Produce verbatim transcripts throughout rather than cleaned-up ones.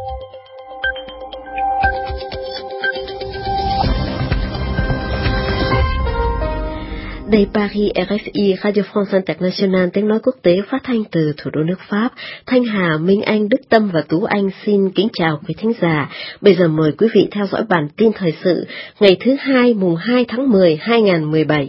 Đây Paris, rờ ép i, Radio France International, tiếng nói quốc tế phát thanh từ thủ đô nước Pháp. Thanh Hà, Minh Anh, Đức Tâm và Tú Anh xin kính chào quý thính giả. Bây giờ mời quý vị theo dõi bản tin thời sự ngày thứ hai, mùng hai tháng mười, hai nghìn không trăm mười bảy.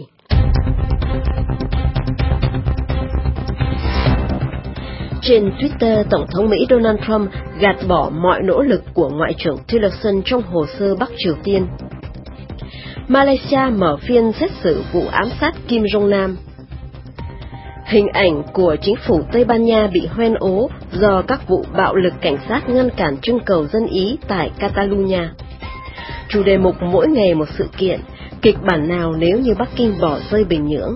Trên Twitter, Tổng thống Mỹ Donald Trump gạt bỏ mọi nỗ lực của Ngoại trưởng Tillerson trong hồ sơ Bắc Triều Tiên. Malaysia mở phiên xét xử vụ ám sát Kim Jong Nam. Hình ảnh của chính phủ Tây Ban Nha bị hoen ố do các vụ bạo lực cảnh sát ngăn cản trưng cầu dân Ý tại Catalonia. Chủ đề mục mỗi ngày một sự kiện, kịch bản nào nếu như Bắc Kinh bỏ rơi Bình Nhưỡng.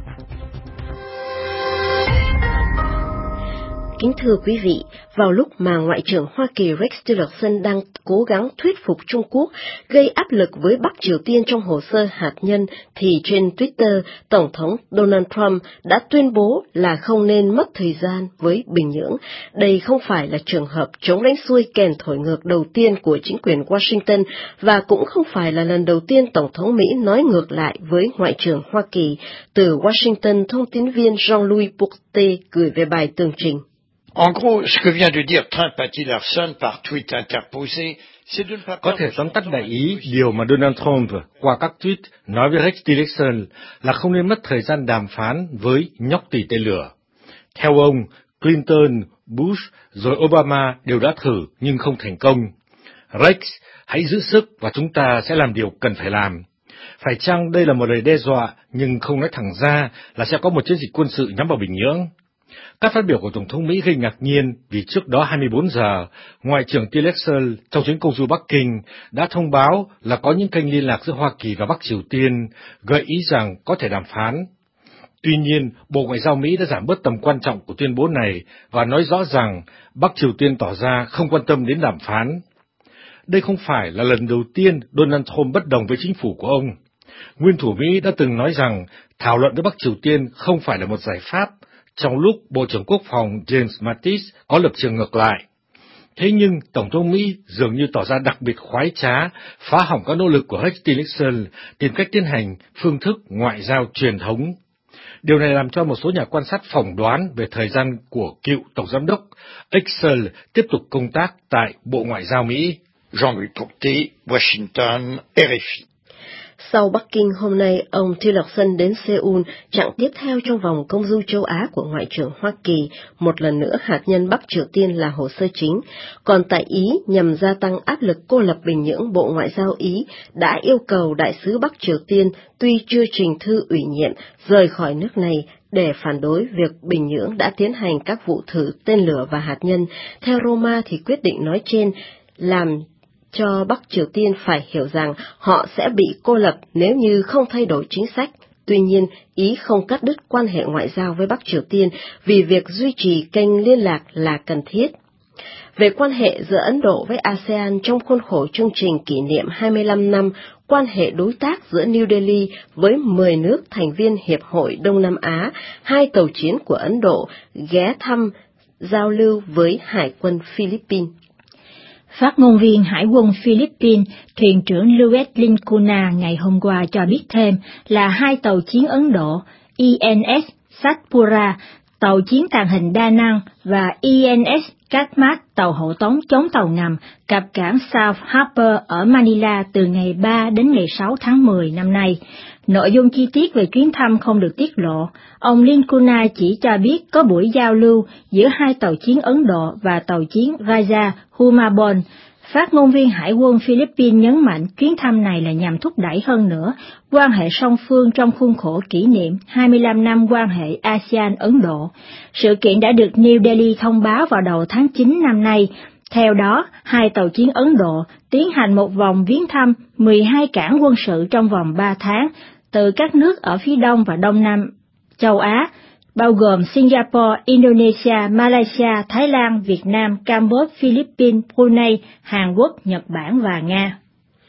Kính thưa quý vị, vào lúc mà Ngoại trưởng Hoa Kỳ Rex Tillerson đang cố gắng thuyết phục Trung Quốc gây áp lực với Bắc Triều Tiên trong hồ sơ hạt nhân, thì trên Twitter, Tổng thống Donald Trump đã tuyên bố là không nên mất thời gian với Bình Nhưỡng. Đây không phải là trường hợp chống đánh xuôi kèn thổi ngược đầu tiên của chính quyền Washington, và cũng không phải là lần đầu tiên Tổng thống Mỹ nói ngược lại với Ngoại trưởng Hoa Kỳ. Từ Washington, thông tín viên Jean-Louis Bourtet gửi về bài tường trình. En gros, ce que vient de dire Trump à Tillerson par tweet interposé, c'est de ne pas... Có thể tóm tắt đại ý điều mà Donald Trump qua các tweet nói với Rex Tillerson là không nên mất thời gian đàm phán với nhóc tỷ tên lửa. Theo ông, Clinton, Bush rồi Obama đều đã thử nhưng không thành công. Rex, hãy giữ sức và chúng ta sẽ làm điều cần phải làm. Phải chăng đây là một lời đe dọa nhưng không nói thẳng ra là sẽ có một chiến dịch quân sự nhắm vào Bình Nhưỡng? Các phát biểu của Tổng thống Mỹ gây ngạc nhiên vì trước đó hai mươi bốn giờ, Ngoại trưởng Tillerson trong chuyến công du Bắc Kinh đã thông báo là có những kênh liên lạc giữa Hoa Kỳ và Bắc Triều Tiên, gợi ý rằng có thể đàm phán. Tuy nhiên, Bộ Ngoại giao Mỹ đã giảm bớt tầm quan trọng của tuyên bố này và nói rõ rằng Bắc Triều Tiên tỏ ra không quan tâm đến đàm phán. Đây không phải là lần đầu tiên Donald Trump bất đồng với chính phủ của ông. Nguyên thủ Mỹ đã từng nói rằng thảo luận với Bắc Triều Tiên không phải là một giải pháp, trong lúc Bộ trưởng Quốc phòng James Mattis có lập trường ngược lại. Thế nhưng Tổng thống Mỹ dường như tỏ ra đặc biệt khoái trá, phá hỏng các nỗ lực của Rex Tillerson tìm cách tiến hành phương thức ngoại giao truyền thống. Điều này làm cho một số nhà quan sát phỏng đoán về thời gian của cựu Tổng giám đốc Excel tiếp tục công tác tại Bộ Ngoại giao Mỹ. Jean-Louis Bourtet, Washington, rờ ép i. Sau Bắc Kinh hôm nay, ông Tillerson đến Seoul, chặng tiếp theo trong vòng công du châu Á của Ngoại trưởng Hoa Kỳ. Một lần nữa, hạt nhân Bắc Triều Tiên là hồ sơ chính. Còn tại Ý, nhằm gia tăng áp lực cô lập Bình Nhưỡng, Bộ Ngoại giao Ý đã yêu cầu đại sứ Bắc Triều Tiên, tuy chưa trình thư ủy nhiệm, rời khỏi nước này để phản đối việc Bình Nhưỡng đã tiến hành các vụ thử tên lửa và hạt nhân. Theo Roma thì quyết định nói trên làm cho Bắc Triều Tiên phải hiểu rằng họ sẽ bị cô lập nếu như không thay đổi chính sách. Tuy nhiên, Ý không cắt đứt quan hệ ngoại giao với Bắc Triều Tiên vì việc duy trì kênh liên lạc là cần thiết. Về quan hệ giữa Ấn Độ với a sê an trong khuôn khổ chương trình kỷ niệm hai mươi lăm năm quan hệ đối tác giữa New Delhi với mười nước thành viên Hiệp hội Đông Nam Á, hai tàu chiến của Ấn Độ ghé thăm giao lưu với Hải quân Philippines. Phát ngôn viên Hải quân Philippines, thuyền trưởng Luis Lincuna ngày hôm qua cho biết thêm là hai tàu chiến Ấn Độ, i en ét Satpura, tàu chiến tàng hình đa năng, và i en ét Katmat, tàu hộ tống chống tàu ngầm, cập cảng South Harbour ở Manila từ ngày ba đến ngày sáu tháng mười năm nay. Nội dung chi tiết về chuyến thăm không được tiết lộ. Ông Lincuna chỉ cho biết có buổi giao lưu giữa hai tàu chiến Ấn Độ và tàu chiến Raja Humabon. Phát ngôn viên Hải quân Philippines nhấn mạnh chuyến thăm này là nhằm thúc đẩy hơn nữa quan hệ song phương trong khuôn khổ kỷ niệm hai mươi lăm năm quan hệ a sê an-Ấn Độ. Sự kiện đã được New Delhi thông báo vào đầu tháng chín năm nay. Theo đó, hai tàu chiến Ấn Độ tiến hành một vòng viếng thăm mười hai cảng quân sự trong vòng ba tháng, từ các nước ở phía đông và đông nam châu Á, bao gồm Singapore, Indonesia, Malaysia, Thái Lan, Việt Nam, Campuchia, Philippines, Brunei, Hàn Quốc, Nhật Bản và Nga.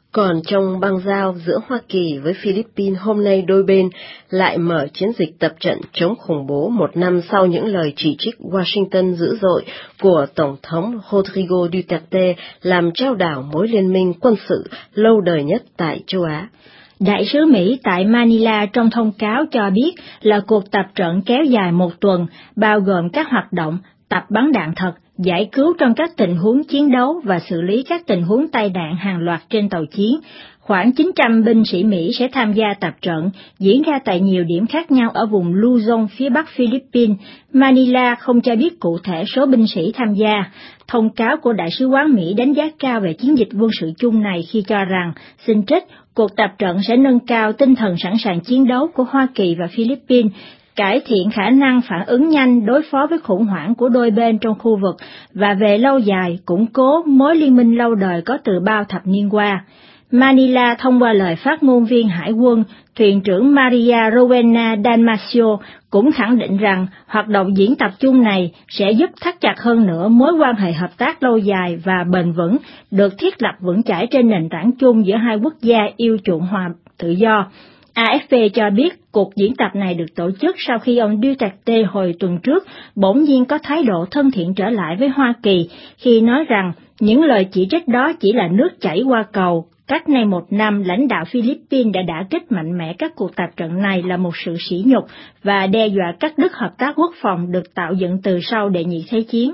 Còn trong băng giao giữa Hoa Kỳ với Philippines hôm nay, đôi bên lại mở chiến dịch tập trận chống khủng bố một năm sau những lời chỉ trích Washington dữ dội của Tổng thống Rodrigo Duterte làm trao đảo mối liên minh quân sự lâu đời nhất tại châu Á. Đại sứ Mỹ tại Manila trong thông cáo cho biết là cuộc tập trận kéo dài một tuần, bao gồm các hoạt động tập bắn đạn thật, giải cứu trong các tình huống chiến đấu và xử lý các tình huống tai nạn hàng loạt trên tàu chiến. Khoảng chín trăm binh sĩ Mỹ sẽ tham gia tập trận, diễn ra tại nhiều điểm khác nhau ở vùng Luzon phía bắc Philippines. Manila không cho biết cụ thể số binh sĩ tham gia. Thông cáo của Đại sứ quán Mỹ đánh giá cao về chiến dịch quân sự chung này khi cho rằng, xin trích, cuộc tập trận sẽ nâng cao tinh thần sẵn sàng chiến đấu của Hoa Kỳ và Philippines, cải thiện khả năng phản ứng nhanh đối phó với khủng hoảng của đôi bên trong khu vực và về lâu dài củng cố mối liên minh lâu đời có từ bao thập niên qua. Manila thông qua lời phát ngôn viên Hải quân, thuyền trưởng Maria Rowena Dalmacio cũng khẳng định rằng hoạt động diễn tập chung này sẽ giúp thắt chặt hơn nữa mối quan hệ hợp tác lâu dài và bền vững được thiết lập vững chãi trên nền tảng chung giữa hai quốc gia yêu chuộng hòa tự do. a ép pê cho biết cuộc diễn tập này được tổ chức sau khi ông Duterte hồi tuần trước bỗng nhiên có thái độ thân thiện trở lại với Hoa Kỳ khi nói rằng những lời chỉ trích đó chỉ là nước chảy qua cầu. Cách nay một năm, lãnh đạo Philippines đã đả kích mạnh mẽ các cuộc tập trận này là một sự sỉ nhục và đe dọa cắt đứt hợp tác quốc phòng được tạo dựng từ sau Đệ nhị Thế chiến.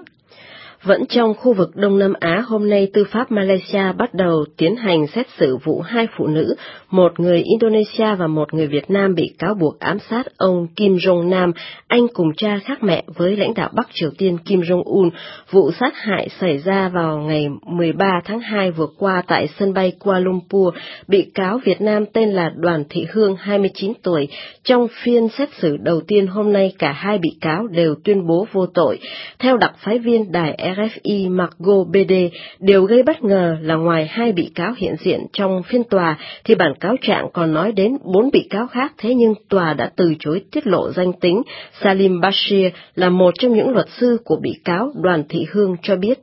Vẫn trong khu vực Đông Nam Á, hôm nay tư pháp Malaysia bắt đầu tiến hành xét xử vụ hai phụ nữ, một người Indonesia và một người Việt Nam bị cáo buộc ám sát ông Kim Jong-nam, anh cùng cha khác mẹ với lãnh đạo Bắc Triều Tiên Kim Jong-un. Vụ sát hại xảy ra vào ngày mười ba tháng hai vừa qua tại sân bay Kuala Lumpur. Bị cáo Việt Nam tên là Đoàn Thị Hương, hai mươi chín tuổi. Trong phiên xét xử đầu tiên hôm nay, cả hai bị cáo đều tuyên bố vô tội. Theo đặc phái viên đài rờ ép i Margot Bede, điều gây bất ngờ là ngoài hai bị cáo hiện diện trong phiên tòa, thì bản cáo trạng còn nói đến bốn bị cáo khác, thế nhưng tòa đã từ chối tiết lộ danh tính. Salim Bashir là một trong những luật sư của bị cáo Đoàn Thị Hương cho biết.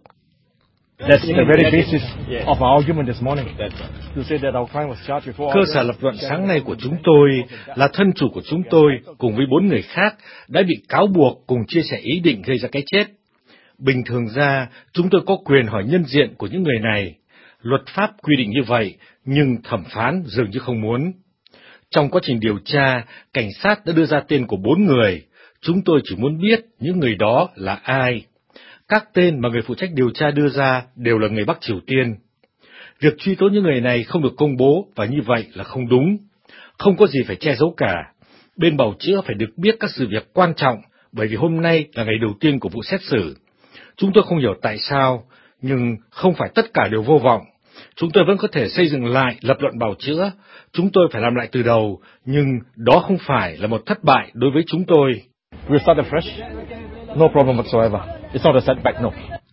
Cơ sở lập luận sáng nay của chúng tôi là thân chủ của chúng tôi cùng với bốn người khác đã bị cáo buộc cùng chia sẻ ý định gây ra cái chết. Bình thường ra, chúng tôi có quyền hỏi nhân diện của những người này. Luật pháp quy định như vậy, nhưng thẩm phán dường như không muốn. Trong quá trình điều tra, cảnh sát đã đưa ra tên của bốn người. Chúng tôi chỉ muốn biết những người đó là ai. Các tên mà người phụ trách điều tra đưa ra đều là người Bắc Triều Tiên. Việc truy tố những người này không được công bố và như vậy là không đúng. Không có gì phải che giấu cả. Bên bào chữa phải được biết các sự việc quan trọng, bởi vì hôm nay là ngày đầu tiên của vụ xét xử. Chúng tôi không hiểu tại sao, nhưng không phải tất cả đều vô vọng. Chúng tôi vẫn có thể xây dựng lại lập luận bào chữa. Chúng tôi phải làm lại từ đầu, nhưng đó không phải là một thất bại đối với chúng tôi. We'll start afresh. No problem whatsoever. It's not a setback, no.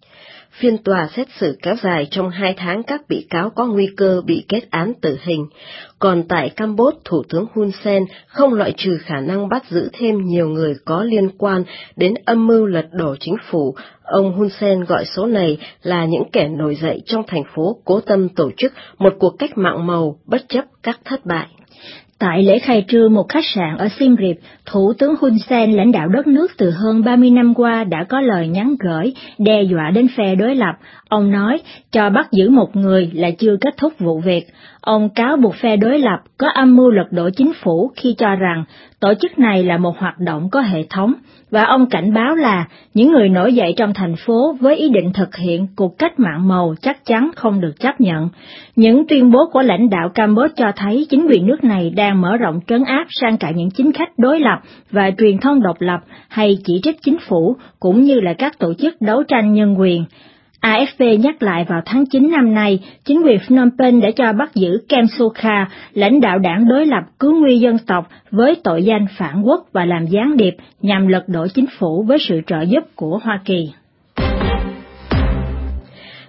Phiên tòa xét xử kéo dài trong hai tháng, các bị cáo có nguy cơ bị kết án tử hình. Còn tại Campuchia, Thủ tướng Hun Sen không loại trừ khả năng bắt giữ thêm nhiều người có liên quan đến âm mưu lật đổ chính phủ. Ông Hun Sen gọi số này là những kẻ nổi dậy trong thành phố cố tâm tổ chức một cuộc cách mạng màu bất chấp các thất bại. Tại lễ khai trương một khách sạn ở Siem Reap, Thủ tướng Hun Sen lãnh đạo đất nước từ hơn ba mươi năm qua đã có lời nhắn gửi, đe dọa đến phe đối lập. Ông nói, cho bắt giữ một người là chưa kết thúc vụ việc. Ông cáo buộc phe đối lập có âm mưu lật đổ chính phủ khi cho rằng tổ chức này là một hoạt động có hệ thống, và ông cảnh báo là những người nổi dậy trong thành phố với ý định thực hiện cuộc cách mạng màu chắc chắn không được chấp nhận. Những tuyên bố của lãnh đạo Campuchia cho thấy chính quyền nước này đang mở rộng trấn áp sang cả những chính khách đối lập và truyền thông độc lập hay chỉ trích chính phủ, cũng như là các tổ chức đấu tranh nhân quyền. a ép pê nhắc lại vào tháng chín năm nay, chính quyền Phnom Penh đã cho bắt giữ Kem Sokha, lãnh đạo đảng đối lập cứu nguy dân tộc, với tội danh phản quốc và làm gián điệp nhằm lật đổ chính phủ với sự trợ giúp của Hoa Kỳ.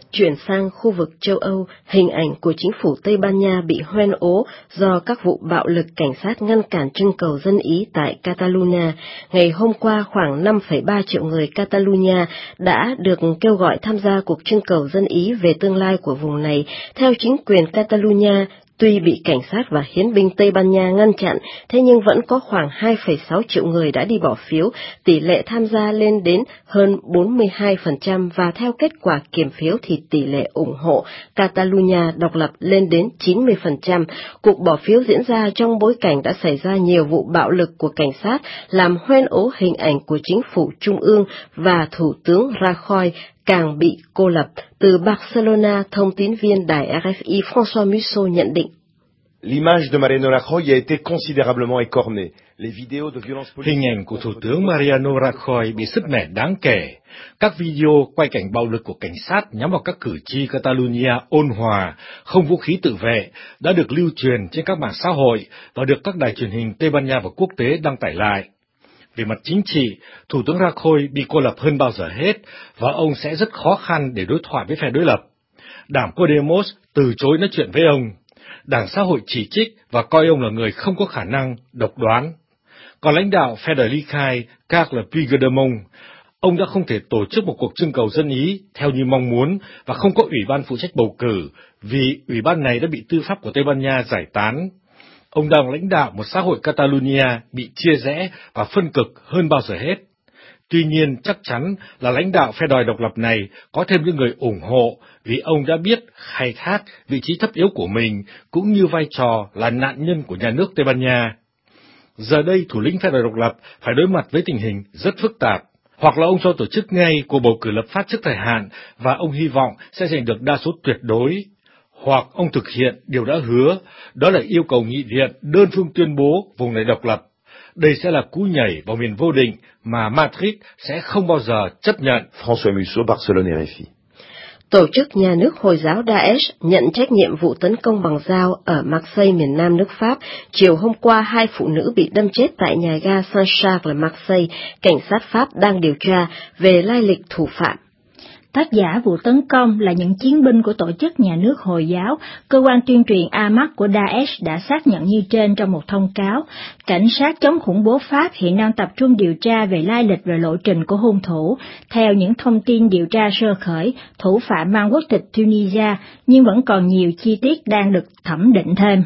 Chuyển sang khu vực châu Âu, hình ảnh của chính phủ Tây Ban Nha bị hoen ố do các vụ bạo lực cảnh sát ngăn cản trưng cầu dân Ý tại Catalonia. Ngày hôm qua, khoảng năm phẩy ba triệu người Catalonia đã được kêu gọi tham gia cuộc trưng cầu dân Ý về tương lai của vùng này. Theo chính quyền Catalonia, tuy bị cảnh sát và hiến binh Tây Ban Nha ngăn chặn, thế nhưng vẫn có khoảng hai phẩy sáu triệu người đã đi bỏ phiếu, tỷ lệ tham gia lên đến hơn bốn mươi hai phần trăm và theo kết quả kiểm phiếu thì tỷ lệ ủng hộ Catalonia độc lập lên đến chín mươi phần trăm. Cuộc bỏ phiếu diễn ra trong bối cảnh đã xảy ra nhiều vụ bạo lực của cảnh sát, làm hoen ố hình ảnh của chính phủ trung ương và Thủ tướng Rajoy càng bị cô lập. Từ Barcelona, thông tín viên đài R F I François Musso nhận định. L'image de Mariano Rajoy a été considérablement écornée. Les vidéos de violence politique. Hình ảnh của Thủ tướng Mariano Rajoy bị sứt mẻ đáng kể. Các video quay cảnh bạo lực của cảnh sát nhắm vào các cử tri Catalonia ôn hòa, không vũ khí tự vệ, đã được lưu truyền trên các mạng xã hội và được các đài truyền hình Tây Ban Nha và quốc tế đăng tải lại. Về mặt chính trị, Thủ tướng Rajoy bị cô lập hơn bao giờ hết, và ông sẽ rất khó khăn để đối thoại với phe đối lập. Đảng Podemos từ chối nói chuyện với ông. Đảng xã hội chỉ trích và coi ông là người không có khả năng, độc đoán. Còn lãnh đạo phe đời ly khai Carles Puigdemont, ông đã không thể tổ chức một cuộc trưng cầu dân Ý theo như mong muốn và không có ủy ban phụ trách bầu cử, vì ủy ban này đã bị tư pháp của Tây Ban Nha giải tán. Ông đang lãnh đạo một xã hội Catalonia bị chia rẽ và phân cực hơn bao giờ hết. Tuy nhiên, chắc chắn là lãnh đạo phe đòi độc lập này có thêm những người ủng hộ vì ông đã biết khai thác vị trí thấp yếu của mình cũng như vai trò là nạn nhân của nhà nước Tây Ban Nha. Giờ đây, thủ lĩnh phe đòi độc lập phải đối mặt với tình hình rất phức tạp. Hoặc là ông cho tổ chức ngay cuộc bầu cử lập pháp trước thời hạn và ông hy vọng sẽ giành được đa số tuyệt đối. Hoặc ông thực hiện điều đã hứa, đó là yêu cầu nghị viện đơn phương tuyên bố vùng này độc lập. Đây sẽ là cú nhảy vào miền vô định mà Madrid sẽ không bao giờ chấp nhận. François Musso, Barcelone, R F I. Tổ chức nhà nước Hồi giáo Daesh nhận trách nhiệm vụ tấn công bằng dao ở Marseille, miền nam nước Pháp. Chiều hôm qua, hai phụ nữ bị đâm chết tại nhà ga Saint-Charles, Marseille. Cảnh sát Pháp đang điều tra về lai lịch thủ phạm. Tác giả vụ tấn công là những chiến binh của tổ chức nhà nước Hồi giáo. Cơ quan tuyên truyền Hamas của Daesh đã xác nhận như trên trong một thông cáo. Cảnh sát chống khủng bố Pháp hiện đang tập trung điều tra về lai lịch và lộ trình của hung thủ. Theo những thông tin điều tra sơ khởi, thủ phạm mang quốc tịch Tunisia, nhưng vẫn còn nhiều chi tiết đang được thẩm định thêm.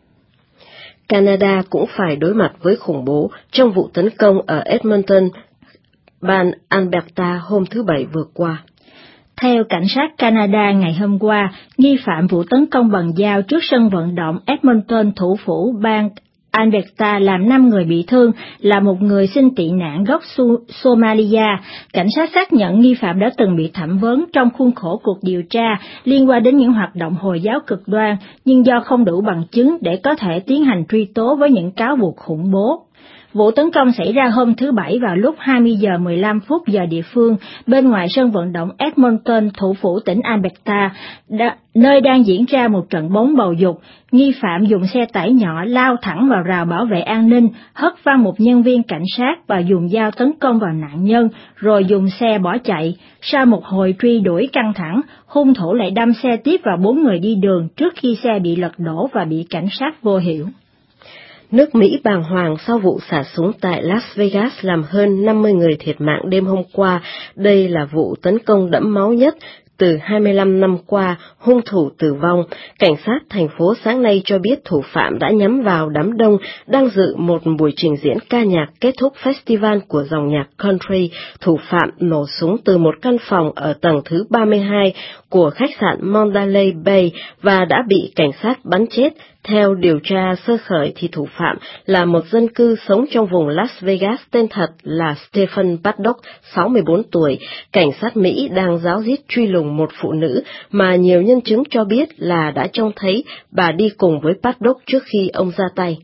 Canada cũng phải đối mặt với khủng bố trong vụ tấn công ở Edmonton, bang Alberta hôm thứ Bảy vừa qua. Theo cảnh sát Canada ngày hôm qua, nghi phạm vụ tấn công bằng dao trước sân vận động Edmonton, thủ phủ bang Alberta, làm năm người bị thương, là một người xin tị nạn gốc Somalia. Cảnh sát xác nhận nghi phạm đã từng bị thẩm vấn trong khuôn khổ cuộc điều tra liên quan đến những hoạt động Hồi giáo cực đoan, nhưng do không đủ bằng chứng để có thể tiến hành truy tố với những cáo buộc khủng bố. Vụ tấn công xảy ra hôm thứ Bảy vào lúc hai mươi giờ mười lăm phút giờ địa phương, bên ngoài sân vận động Edmonton, thủ phủ tỉnh Alberta, đã, nơi đang diễn ra một trận bóng bầu dục. Nghi phạm dùng xe tải nhỏ lao thẳng vào rào bảo vệ an ninh, hất văng một nhân viên cảnh sát và dùng dao tấn công vào nạn nhân, rồi dùng xe bỏ chạy. Sau một hồi truy đuổi căng thẳng, hung thủ lại đâm xe tiếp vào bốn người đi đường trước khi xe bị lật đổ và bị cảnh sát vô hiệu. Nước Mỹ bàng hoàng sau vụ xả súng tại Las Vegas làm hơn năm mươi người thiệt mạng đêm hôm qua. Đây là vụ tấn công đẫm máu nhất từ hai mươi lăm năm qua, hung thủ tử vong. Cảnh sát thành phố sáng nay cho biết thủ phạm đã nhắm vào đám đông đang dự một buổi trình diễn ca nhạc kết thúc festival của dòng nhạc country. Thủ phạm nổ súng từ một căn phòng ở tầng thứ ba mươi hai của khách sạn Mandalay Bay và đã bị cảnh sát bắn chết. Theo điều tra sơ khởi thì thủ phạm là một dân cư sống trong vùng Las Vegas tên thật là Stephen Paddock, sáu mươi bốn tuổi. Cảnh sát Mỹ đang ráo riết truy lùng một phụ nữ mà nhiều nhân chứng cho biết là đã trông thấy bà đi cùng với Paddock trước khi ông ra tay.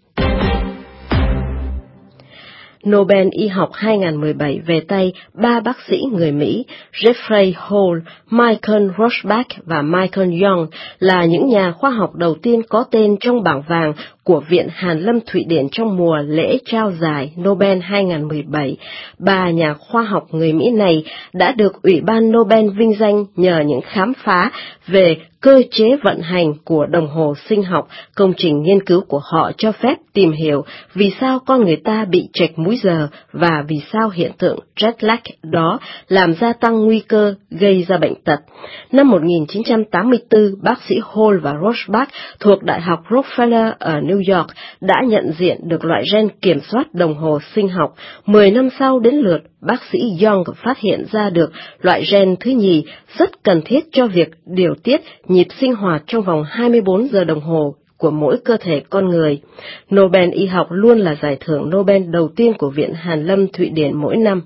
Nobel y học hai không một bảy về tay ba bác sĩ người Mỹ, Jeffrey Hall, Michael Rosbach và Michael Young là những nhà khoa học đầu tiên có tên trong bảng vàng của Viện Hàn Lâm Thụy Điển trong mùa lễ trao giải Nobel hai không một bảy, bà nhà khoa học người Mỹ này đã được Ủy ban Nobel vinh danh nhờ những khám phá về cơ chế vận hành của đồng hồ sinh học. Công trình nghiên cứu của họ cho phép tìm hiểu vì sao con người ta bị chệch múi giờ và vì sao hiện tượng jet lag đó làm gia tăng nguy cơ gây ra bệnh tật. Năm một nghìn chín trăm tám mươi tư, bác sĩ Hall và Rorschach thuộc Đại học Rockefeller ở New York đã nhận diện được loại gen kiểm soát đồng hồ sinh học. Mười năm sau đến lượt, bác sĩ Young phát hiện ra được loại gen thứ nhì rất cần thiết cho việc điều tiết nhịp sinh hoạt trong vòng hai mươi bốn giờ đồng hồ của mỗi cơ thể con người. Nobel y học luôn là giải thưởng Nobel đầu tiên của Viện Hàn Lâm Thụy Điển mỗi năm.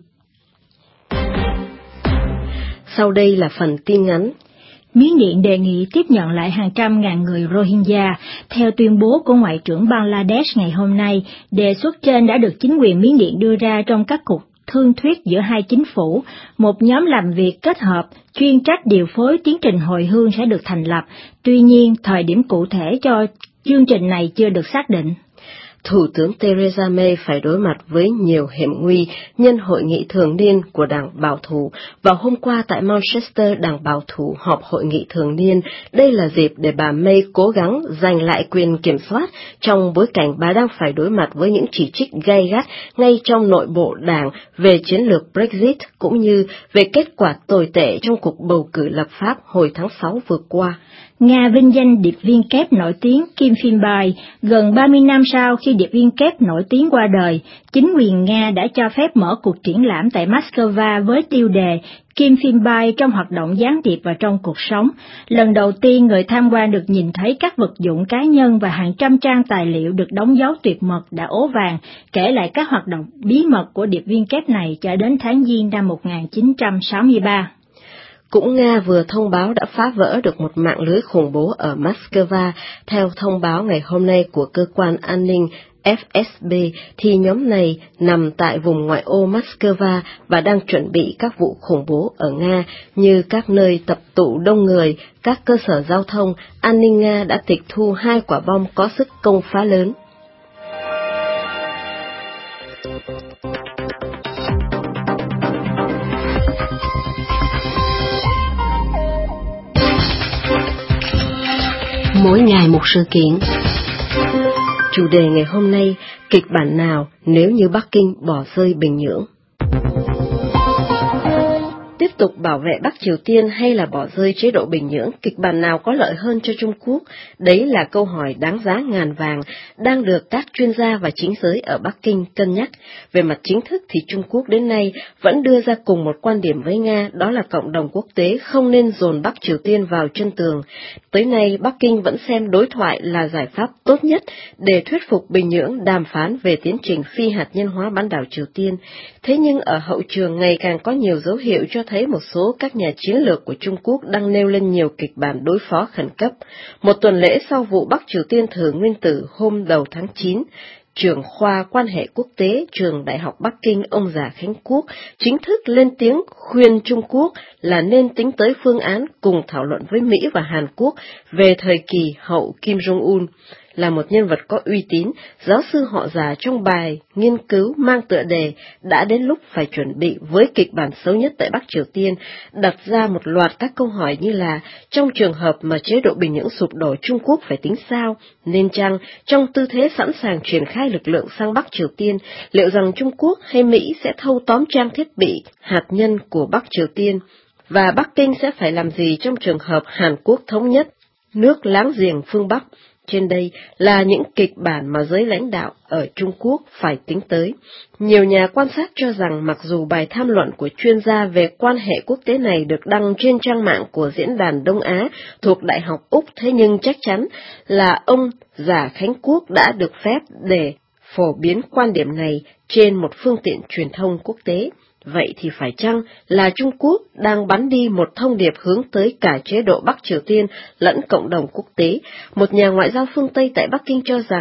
Sau đây là phần tin ngắn. Miến Điện đề nghị tiếp nhận lại hàng trăm ngàn người Rohingya. Theo tuyên bố của Ngoại trưởng Bangladesh ngày hôm nay, đề xuất trên đã được chính quyền Miến Điện đưa ra trong các cuộc thương thuyết giữa hai chính phủ. Một nhóm làm việc kết hợp chuyên trách điều phối tiến trình hồi hương sẽ được thành lập. Tuy nhiên, thời điểm cụ thể cho chương trình này chưa được xác định. Thủ tướng Theresa May phải đối mặt với nhiều hiểm nguy nhân hội nghị thường niên của Đảng Bảo thủ. Vào hôm qua tại Manchester, Đảng Bảo thủ họp hội nghị thường niên. Đây là dịp để bà May cố gắng giành lại quyền kiểm soát trong bối cảnh bà đang phải đối mặt với những chỉ trích gay gắt ngay trong nội bộ đảng về chiến lược Brexit cũng như về kết quả tồi tệ trong cuộc bầu cử lập pháp hồi tháng sáu vừa qua. Nga vinh danh điệp viên kép nổi tiếng Kim Philby. Gần ba mươi năm sau khi điệp viên kép nổi tiếng qua đời, chính quyền Nga đã cho phép mở cuộc triển lãm tại Moscow với tiêu đề Kim Philby trong hoạt động gián điệp và trong cuộc sống. Lần đầu tiên người tham quan được nhìn thấy các vật dụng cá nhân và hàng trăm trang tài liệu được đóng dấu tuyệt mật đã ố vàng, kể lại các hoạt động bí mật của điệp viên kép này cho đến tháng Giêng năm một nghìn chín trăm sáu mươi ba. Cũng Nga vừa thông báo đã phá vỡ được một mạng lưới khủng bố ở Moscow. Theo thông báo ngày hôm nay của cơ quan an ninh F S B, thì nhóm này nằm tại vùng ngoại ô Moscow và đang chuẩn bị các vụ khủng bố ở Nga như các nơi tập tụ đông người, các cơ sở giao thông. An ninh Nga đã tịch thu hai quả bom có sức công phá lớn. Mỗi ngày một sự kiện. Chủ đề ngày hôm nay, kịch bản nào nếu như Bắc Kinh bỏ rơi Bình Nhưỡng? Tiếp tục bảo vệ Bắc Triều Tiên hay là bỏ rơi chế độ Bình Nhưỡng, kịch bản nào có lợi hơn cho Trung Quốc? Đấy là câu hỏi đáng giá ngàn vàng, đang được các chuyên gia và chính giới ở Bắc Kinh cân nhắc. Về mặt chính thức thì Trung Quốc đến nay vẫn đưa ra cùng một quan điểm với Nga, đó là cộng đồng quốc tế không nên dồn Bắc Triều Tiên vào chân tường. Tới nay, Bắc Kinh vẫn xem đối thoại là giải pháp tốt nhất để thuyết phục Bình Nhưỡng đàm phán về tiến trình phi hạt nhân hóa bán đảo Triều Tiên. Thế nhưng ở hậu trường ngày càng có nhiều dấu hiệu cho thấy một số các nhà chiến lược của Trung Quốc đang nêu lên nhiều kịch bản đối phó khẩn cấp. Một tuần lễ sau vụ Bắc Triều Tiên thử nguyên tử hôm đầu tháng chín, trưởng khoa quan hệ quốc tế trường Đại học Bắc Kinh ông Giả Khánh Quốc chính thức lên tiếng khuyên Trung Quốc là nên tính tới phương án cùng thảo luận với Mỹ và Hàn Quốc về thời kỳ hậu Kim Jong-un. Là một nhân vật có uy tín, giáo sư họ Giả trong bài nghiên cứu mang tựa đề đã đến lúc phải chuẩn bị với kịch bản xấu nhất tại Bắc Triều Tiên, đặt ra một loạt các câu hỏi như là trong trường hợp mà chế độ Bình Nhưỡng sụp đổ, Trung Quốc phải tính sao, nên chăng trong tư thế sẵn sàng triển khai lực lượng sang Bắc Triều Tiên, liệu rằng Trung Quốc hay Mỹ sẽ thâu tóm trang thiết bị hạt nhân của Bắc Triều Tiên, và Bắc Kinh sẽ phải làm gì trong trường hợp Hàn Quốc thống nhất nước láng giềng phương Bắc. Trên đây là những kịch bản mà giới lãnh đạo ở Trung Quốc phải tính tới. Nhiều nhà quan sát cho rằng mặc dù bài tham luận của chuyên gia về quan hệ quốc tế này được đăng trên trang mạng của Diễn đàn Đông Á thuộc Đại học Úc, thế nhưng chắc chắn là ông Giả Khánh Quốc đã được phép để phổ biến quan điểm này trên một phương tiện truyền thông quốc tế. Vậy thì phải chăng là Trung Quốc đang bắn đi một thông điệp hướng tới cả chế độ Bắc Triều Tiên lẫn cộng đồng quốc tế? Một nhà ngoại giao phương Tây tại Bắc Kinh cho rằng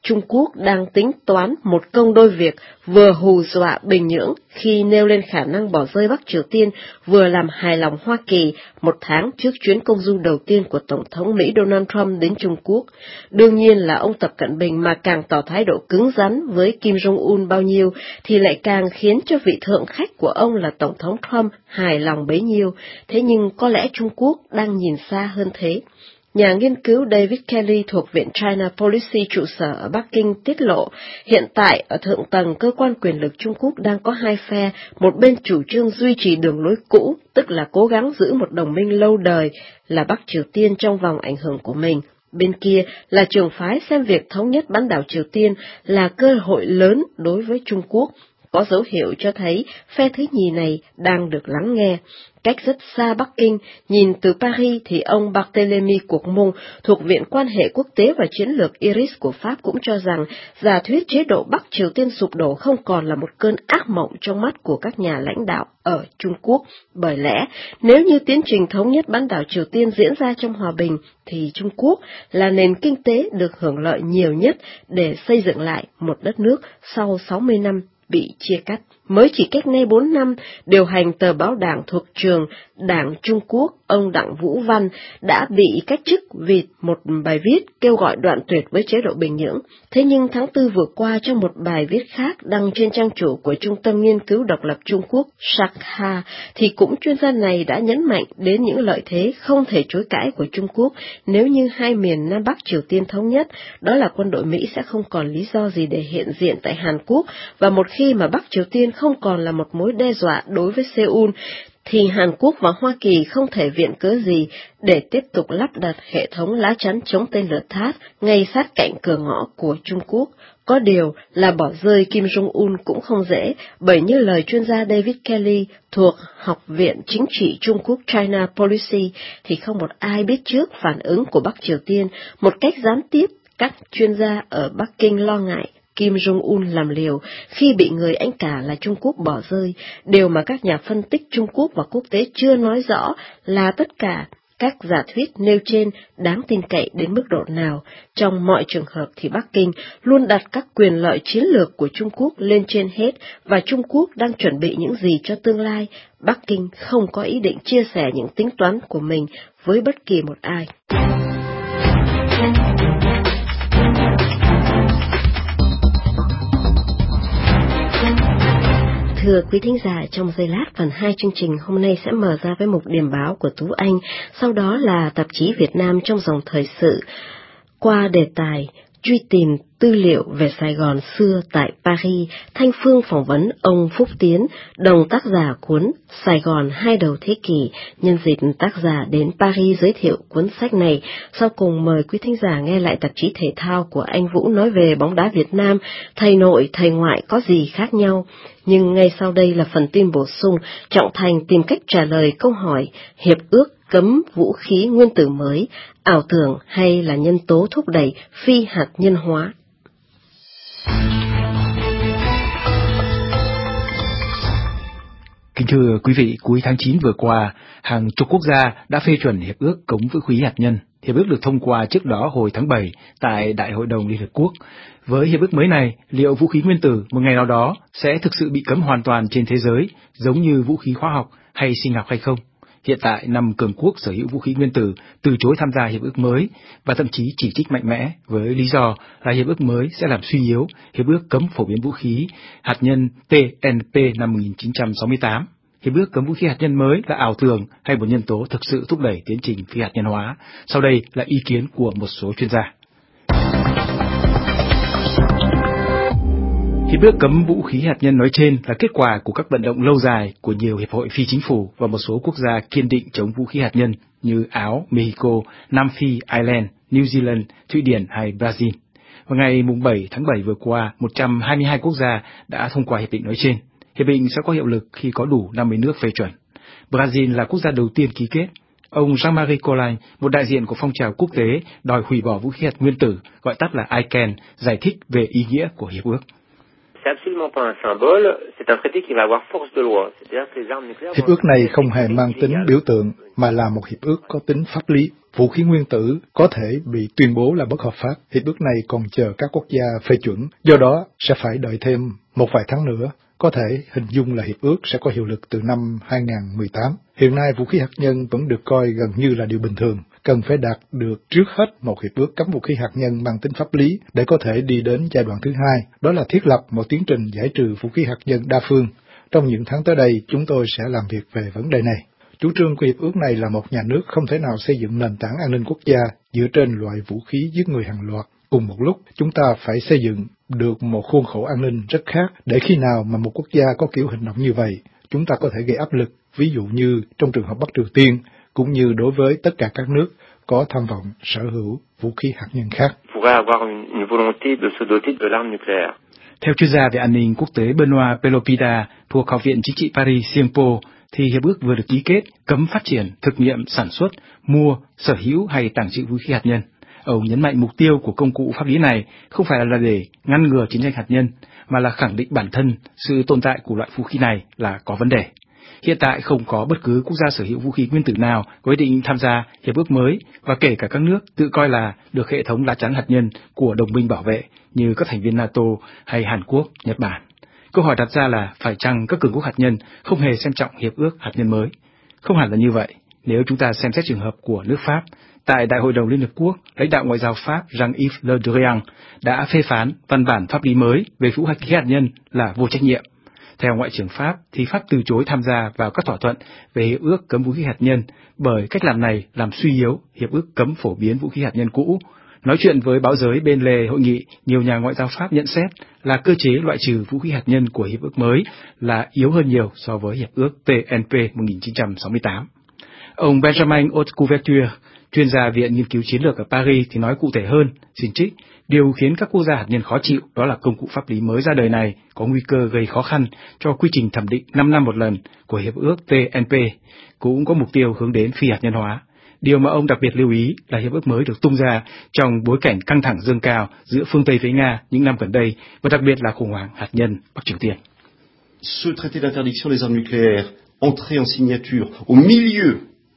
Trung Quốc đang tính toán một công đôi việc vừa hù dọa Bình Nhưỡng khi nêu lên khả năng bỏ rơi Bắc Triều Tiên, vừa làm hài lòng Hoa Kỳ một tháng trước chuyến công du đầu tiên của Tổng thống Mỹ Donald Trump đến Trung Quốc. Đương nhiên là ông Tập Cận Bình mà càng tỏ thái độ cứng rắn với Kim Jong-un bao nhiêu, thì lại càng khiến cho vị thượng khách của ông là Tổng thống Trump hài lòng bấy nhiêu. Thế nhưng có lẽ Trung Quốc đang nhìn xa hơn thế. Nhà nghiên cứu David Kelly thuộc Viện China Policy trụ sở ở Bắc Kinh tiết lộ, hiện tại ở thượng tầng cơ quan quyền lực Trung Quốc đang có hai phe, một bên chủ trương duy trì đường lối cũ, tức là cố gắng giữ một đồng minh lâu đời là Bắc Triều Tiên trong vòng ảnh hưởng của mình. Bên kia là trường phái xem việc thống nhất bán đảo Triều Tiên là cơ hội lớn đối với Trung Quốc. Có dấu hiệu cho thấy phe thứ nhì này đang được lắng nghe. Cách rất xa Bắc Kinh, nhìn từ Paris thì ông Barthélemy Courmont thuộc Viện Quan hệ Quốc tế và Chiến lược Iris của Pháp cũng cho rằng giả thuyết chế độ Bắc Triều Tiên sụp đổ không còn là một cơn ác mộng trong mắt của các nhà lãnh đạo ở Trung Quốc. Bởi lẽ, nếu như tiến trình thống nhất bán đảo Triều Tiên diễn ra trong hòa bình, thì Trung Quốc là nền kinh tế được hưởng lợi nhiều nhất để xây dựng lại một đất nước sau sáu mươi năm bị chia cắt. Mới chỉ cách nay bốn năm, điều hành tờ báo Đảng thuộc trường Đảng Trung Quốc, ông Đặng Vũ Văn đã bị cách chức vì một bài viết kêu gọi đoạn tuyệt với chế độ Bình Nhưỡng. Thế nhưng tháng tư vừa qua, trong một bài viết khác đăng trên trang chủ của Trung tâm Nghiên cứu Độc lập Trung Quốc Shakha, thì cũng chuyên gia này đã nhấn mạnh đến những lợi thế không thể chối cãi của Trung Quốc nếu như hai miền Nam Bắc Triều Tiên thống nhất, đó là quân đội Mỹ sẽ không còn lý do gì để hiện diện tại Hàn Quốc, và một khi mà Bắc Triều Tiên không còn là một mối đe dọa đối với Seoul, thì Hàn Quốc và Hoa Kỳ không thể viện cớ gì để tiếp tục lắp đặt hệ thống lá chắn chống tên lửa T H A A D ngay sát cạnh cửa ngõ của Trung Quốc. Có điều là bỏ rơi Kim Jong-un cũng không dễ, bởi như lời chuyên gia David Kelly thuộc Học viện Chính trị Trung Quốc China Policy thì không một ai biết trước phản ứng của Bắc Triều Tiên. Một cách gián tiếp, các chuyên gia ở Bắc Kinh lo ngại Kim Jong-un làm liều khi bị người anh cả là Trung Quốc bỏ rơi. Điều mà các nhà phân tích Trung Quốc và quốc tế chưa nói rõ là tất cả các giả thuyết nêu trên đáng tin cậy đến mức độ nào. Trong mọi trường hợp thì Bắc Kinh luôn đặt các quyền lợi chiến lược của Trung Quốc lên trên hết, và Trung Quốc đang chuẩn bị những gì cho tương lai. Bắc Kinh không có ý định chia sẻ những tính toán của mình với bất kỳ một ai. Thưa quý thính giả, trong giây lát phần hai chương trình hôm nay sẽ mở ra với mục điểm báo của Tú Anh, sau đó là tạp chí Việt Nam trong dòng thời sự, qua đề tài truy tìm tư liệu về Sài Gòn xưa tại Paris. Thanh Phương phỏng vấn ông Phúc Tiến, đồng tác giả cuốn Sài Gòn hai đầu thế kỷ, nhân dịp tác giả đến Paris giới thiệu cuốn sách này. Sau cùng mời quý thính giả nghe lại tạp chí thể thao của anh Vũ nói về bóng đá Việt Nam, thầy nội thầy ngoại có gì khác nhau. Nhưng ngay sau đây là phần tin bổ sung, Trọng Thành tìm cách trả lời câu hỏi hiệp ước cấm vũ khí nguyên tử mới, ảo tưởng hay là nhân tố thúc đẩy phi hạt nhân hóa. Kính thưa quý vị, cuối tháng chín vừa qua, hàng chục quốc gia đã phê chuẩn hiệp ước cấm vũ khí hạt nhân. Hiệp ước được thông qua trước đó hồi tháng bảy tại Đại hội đồng Liên Hợp Quốc. Với hiệp ước mới này, liệu vũ khí nguyên tử một ngày nào đó sẽ thực sự bị cấm hoàn toàn trên thế giới, giống như vũ khí hóa học hay sinh học hay không? Hiện tại, năm cường quốc sở hữu vũ khí nguyên tử từ chối tham gia hiệp ước mới và thậm chí chỉ trích mạnh mẽ với lý do là hiệp ước mới sẽ làm suy yếu hiệp ước cấm phổ biến vũ khí hạt nhân T N P năm một nghìn chín trăm sáu mươi tám. Hiệp ước cấm vũ khí hạt nhân mới là ảo tưởng hay một nhân tố thực sự thúc đẩy tiến trình phi hạt nhân hóa? Sau đây là ý kiến của một số chuyên gia. Hiệp ước cấm vũ khí hạt nhân nói trên là kết quả của các vận động lâu dài của nhiều hiệp hội phi chính phủ và một số quốc gia kiên định chống vũ khí hạt nhân như Áo, Mexico, Nam Phi, Ireland, New Zealand, Thụy Điển hay Brazil. Vào ngày bảy tháng bảy vừa qua, một trăm hai mươi hai quốc gia đã thông qua hiệp định nói trên. Hiệp định sẽ có hiệu lực khi có đủ năm mươi nước phê chuẩn. Brazil là quốc gia đầu tiên ký kết. Ông Jean-Marie Collin, một đại diện của phong trào quốc tế đòi hủy bỏ vũ khí hạt nguyên tử, gọi tắt là I C A N, giải thích về ý nghĩa của hiệp ước. Hiệp ước này không hề mang tính biểu tượng, mà là một hiệp ước có tính pháp lý. Vũ khí nguyên tử có thể bị tuyên bố là bất hợp pháp. Hiệp ước này còn chờ các quốc gia phê chuẩn, do đó sẽ phải đợi thêm một vài tháng nữa. Có thể hình dung là hiệp ước sẽ có hiệu lực từ năm hai nghìn không trăm mười tám. Hiện nay vũ khí hạt nhân vẫn được coi gần như là điều bình thường, cần phải đạt được trước hết một hiệp ước cấm vũ khí hạt nhân mang tính pháp lý để có thể đi đến giai đoạn thứ hai, đó là thiết lập một tiến trình giải trừ vũ khí hạt nhân đa phương. Trong những tháng tới đây, chúng tôi sẽ làm việc về vấn đề này. Chủ trương của hiệp ước này là một nhà nước không thể nào xây dựng nền tảng an ninh quốc gia dựa trên loại vũ khí giết người hàng loạt. Cùng một lúc, chúng ta phải xây dựng được một khuôn khổ an ninh rất khác để khi nào mà một quốc gia có kiểu hành động như vậy, chúng ta có thể gây áp lực, ví dụ như trong trường hợp Bắc Triều Tiên, cũng như đối với tất cả các nước có tham vọng sở hữu vũ khí hạt nhân khác. Theo chuyên gia về an ninh quốc tế Benoît Pelopida thuộc Học viện Chính trị Paris Sciences Po, thì hiệp ước vừa được ký kết cấm phát triển, thực nghiệm, sản xuất, mua, sở hữu hay tàng trữ vũ khí hạt nhân. Ông nhấn mạnh mục tiêu của công cụ pháp lý này không phải là để ngăn ngừa chiến tranh hạt nhân, mà là khẳng định bản thân sự tồn tại của loại vũ khí này là có vấn đề. Hiện tại không có bất cứ quốc gia sở hữu vũ khí nguyên tử nào có ý định tham gia hiệp ước mới, và kể cả các nước tự coi là được hệ thống lá chắn hạt nhân của đồng minh bảo vệ như các thành viên NATO hay Hàn Quốc, Nhật Bản. Câu hỏi đặt ra là phải chăng các cường quốc hạt nhân không hề xem trọng hiệp ước hạt nhân mới? Không hẳn là như vậy. Nếu chúng ta xem xét trường hợp của nước Pháp, tại Đại hội đồng Liên Hợp Quốc, lãnh đạo ngoại giao Pháp Jean-Yves Le Drian đã phê phán văn bản pháp lý mới về vũ khí hạt nhân là vô trách nhiệm. Theo Ngoại trưởng Pháp, thì Pháp từ chối tham gia vào các thỏa thuận về hiệp ước cấm vũ khí hạt nhân bởi cách làm này làm suy yếu hiệp ước cấm phổ biến vũ khí hạt nhân cũ. Nói chuyện với báo giới bên lề hội nghị, nhiều nhà ngoại giao Pháp nhận xét là cơ chế loại trừ vũ khí hạt nhân của hiệp ước mới là yếu hơn nhiều so với hiệp ước T N P một nghìn chín trăm sáu mươi tám. Ông Benjamin Haute-Couverture, chuyên gia Viện Nghiên cứu Chiến lược ở Paris thì nói cụ thể hơn, xin trích, điều khiến các quốc gia hạt nhân khó chịu đó là công cụ pháp lý mới ra đời này có nguy cơ gây khó khăn cho quy trình thẩm định năm năm một lần của hiệp ước T N P, cũng có mục tiêu hướng đến phi hạt nhân hóa. Điều mà ông đặc biệt lưu ý là hiệp ước mới được tung ra trong bối cảnh căng thẳng dâng cao giữa phương Tây với Nga những năm gần đây, và đặc biệt là khủng hoảng hạt nhân Bắc Triều Tiên. Ce traité d'interdiction des armes nucléaires entré en signature au milieu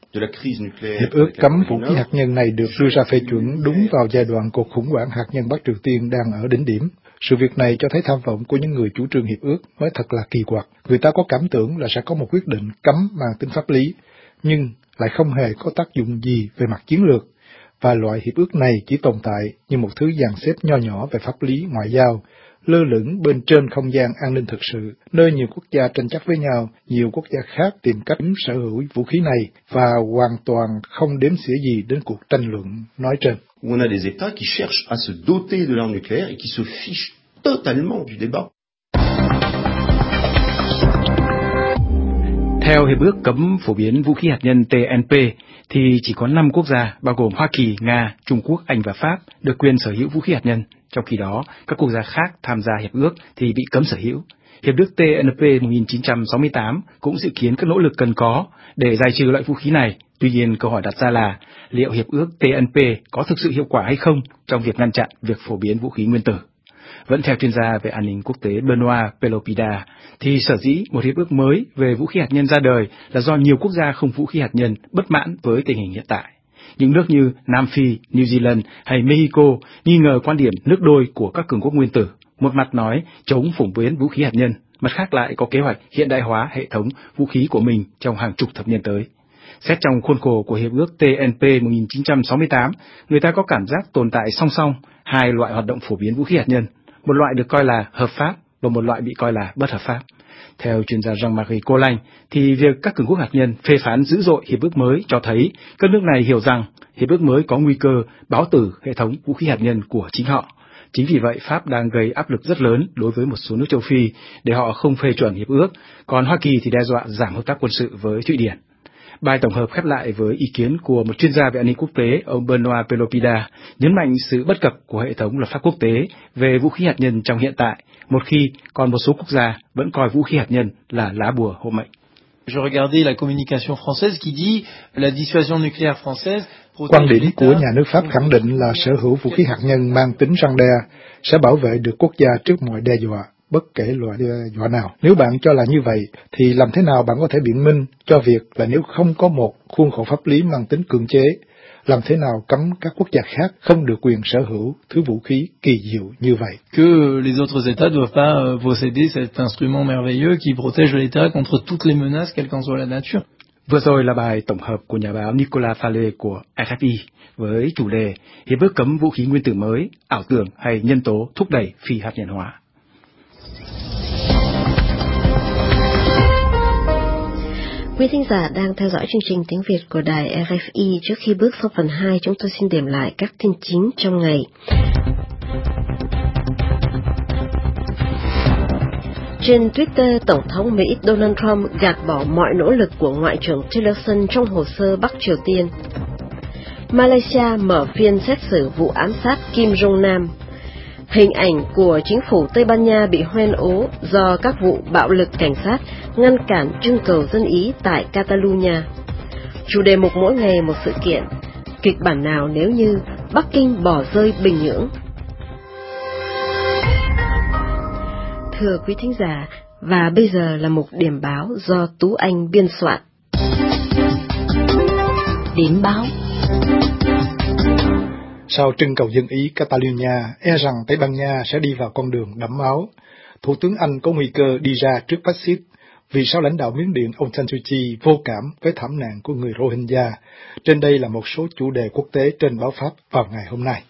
Hiệp ước cấm vũ khí hạt nhân này được đưa ra phê chuẩn đúng vào giai đoạn cuộc khủng hoảng hạt nhân Bắc Triều Tiên đang ở đỉnh điểm. Sự việc này cho thấy tham vọng của những người chủ trương hiệp ước mới thật là kỳ quặc. Người ta có cảm tưởng là sẽ có một quyết định cấm mang tính pháp lý, nhưng lại không hề có tác dụng gì về mặt chiến lược, và loại hiệp ước này chỉ tồn tại như một thứ dàn xếp nho nhỏ về pháp lý ngoại giao, lơ lửng bên trên không gian an ninh thực sự, nơi nhiều quốc gia tranh chấp với nhau, nhiều quốc gia khác tìm cách sở hữu vũ khí này và hoàn toàn không đếm xỉa gì đến cuộc tranh luận nói trên. On a des États qui cherchent à se doter de l'arme nucléaire et qui se fichent totalement du débat. Theo hiệp ước cấm phổ biến vũ khí hạt nhân T N P thì chỉ có năm quốc gia bao gồm Hoa Kỳ, Nga, Trung Quốc, Anh và Pháp được quyền sở hữu vũ khí hạt nhân. Trong khi đó, các quốc gia khác tham gia hiệp ước thì bị cấm sở hữu. Hiệp ước T N P một nghìn chín trăm sáu mươi tám cũng dự kiến các nỗ lực cần có để giải trừ loại vũ khí này. Tuy nhiên, câu hỏi đặt ra là liệu hiệp ước T N P có thực sự hiệu quả hay không trong việc ngăn chặn việc phổ biến vũ khí nguyên tử? Vẫn theo chuyên gia về an ninh quốc tế Benoît Pelopida, thì sở dĩ một hiệp ước mới về vũ khí hạt nhân ra đời là do nhiều quốc gia không vũ khí hạt nhân bất mãn với tình hình hiện tại. Những nước như Nam Phi, New Zealand hay Mexico nghi ngờ quan điểm nước đôi của các cường quốc nguyên tử, một mặt nói chống phổ biến vũ khí hạt nhân, mặt khác lại có kế hoạch hiện đại hóa hệ thống vũ khí của mình trong hàng chục thập niên tới. Xét trong khuôn khổ của hiệp ước T N P một nghìn chín trăm sáu mươi tám, người ta có cảm giác tồn tại song song hai loại hoạt động phổ biến vũ khí hạt nhân, một loại được coi là hợp pháp và một loại bị coi là bất hợp pháp. Theo chuyên gia Jean-Marie Colin, thì việc các cường quốc hạt nhân phê phán dữ dội hiệp ước mới cho thấy các nước này hiểu rằng hiệp ước mới có nguy cơ báo tử hệ thống vũ khí hạt nhân của chính họ. Chính vì vậy, Pháp đang gây áp lực rất lớn đối với một số nước châu Phi để họ không phê chuẩn hiệp ước, còn Hoa Kỳ thì đe dọa giảm hợp tác quân sự với Thụy Điển. Bài tổng hợp khép lại với ý kiến của một chuyên gia về an ninh quốc tế, ông Benoît Pelopida, nhấn mạnh sự bất cập của hệ thống luật pháp quốc tế về vũ khí hạt nhân trong hiện tại, một khi còn một số quốc gia vẫn coi vũ khí hạt nhân là lá bùa hộ mệnh. Je regardais la communication française qui dit la dissuasion nucléaire française. Quan điểm của nhà nước Pháp khẳng định là sở hữu vũ khí hạt nhân mang tính răn đe sẽ bảo vệ được quốc gia trước mọi đe dọa. bất kể loại đe dọa nào. Nếu bạn cho là như vậy, thì làm thế nào bạn có thể biện minh cho việc là nếu không có một khuôn khổ pháp lý mang tính cưỡng chế, làm thế nào cấm các quốc gia khác không được quyền sở hữu thứ vũ khí kỳ diệu như vậy? Que les autres États doivent pas posséder cet instrument merveilleux qui protège l'État contre toutes les menaces, quelle qu'en soit la nature. Vừa rồi là bài tổng hợp của nhà báo Nicolas Fallet của R F I với chủ đề Hiệp ước cấm vũ khí nguyên tử mới, ảo tưởng hay nhân tố thúc đẩy phi hạt nhân hóa. Quý thính giả đang theo dõi chương trình tiếng Việt của đài R F I. Trước khi bước sang phần hai, chúng tôi xin điểm lại các tin chính trong ngày. Trên Twitter, Tổng thống Mỹ Donald Trump gạt bỏ mọi nỗ lực của Ngoại trưởng Tillerson trong hồ sơ Bắc Triều Tiên. Malaysia mở phiên xét xử vụ ám sát Kim Jong Nam. Hình ảnh của chính phủ Tây Ban Nha bị hoen ố do các vụ bạo lực cảnh sát ngăn cản trưng cầu dân Ý tại Catalonia. Chủ đề mục mỗi ngày một sự kiện. Kịch bản nào nếu như Bắc Kinh bỏ rơi Bình Nhưỡng? Thưa quý thính giả, và bây giờ là mục điểm báo do Tú Anh biên soạn. Điểm báo. Sau trưng cầu dân Ý Catalonia, e rằng Tây Ban Nha sẽ đi vào con đường đẫm máu. Thủ tướng Anh có nguy cơ đi ra trước Brexit. Vì sao lãnh đạo Miến Điện Aung San Suu Kyi vô cảm với thảm nạn của người Rohingya? Trên đây là một số chủ đề quốc tế trên báo Pháp vào ngày hôm nay.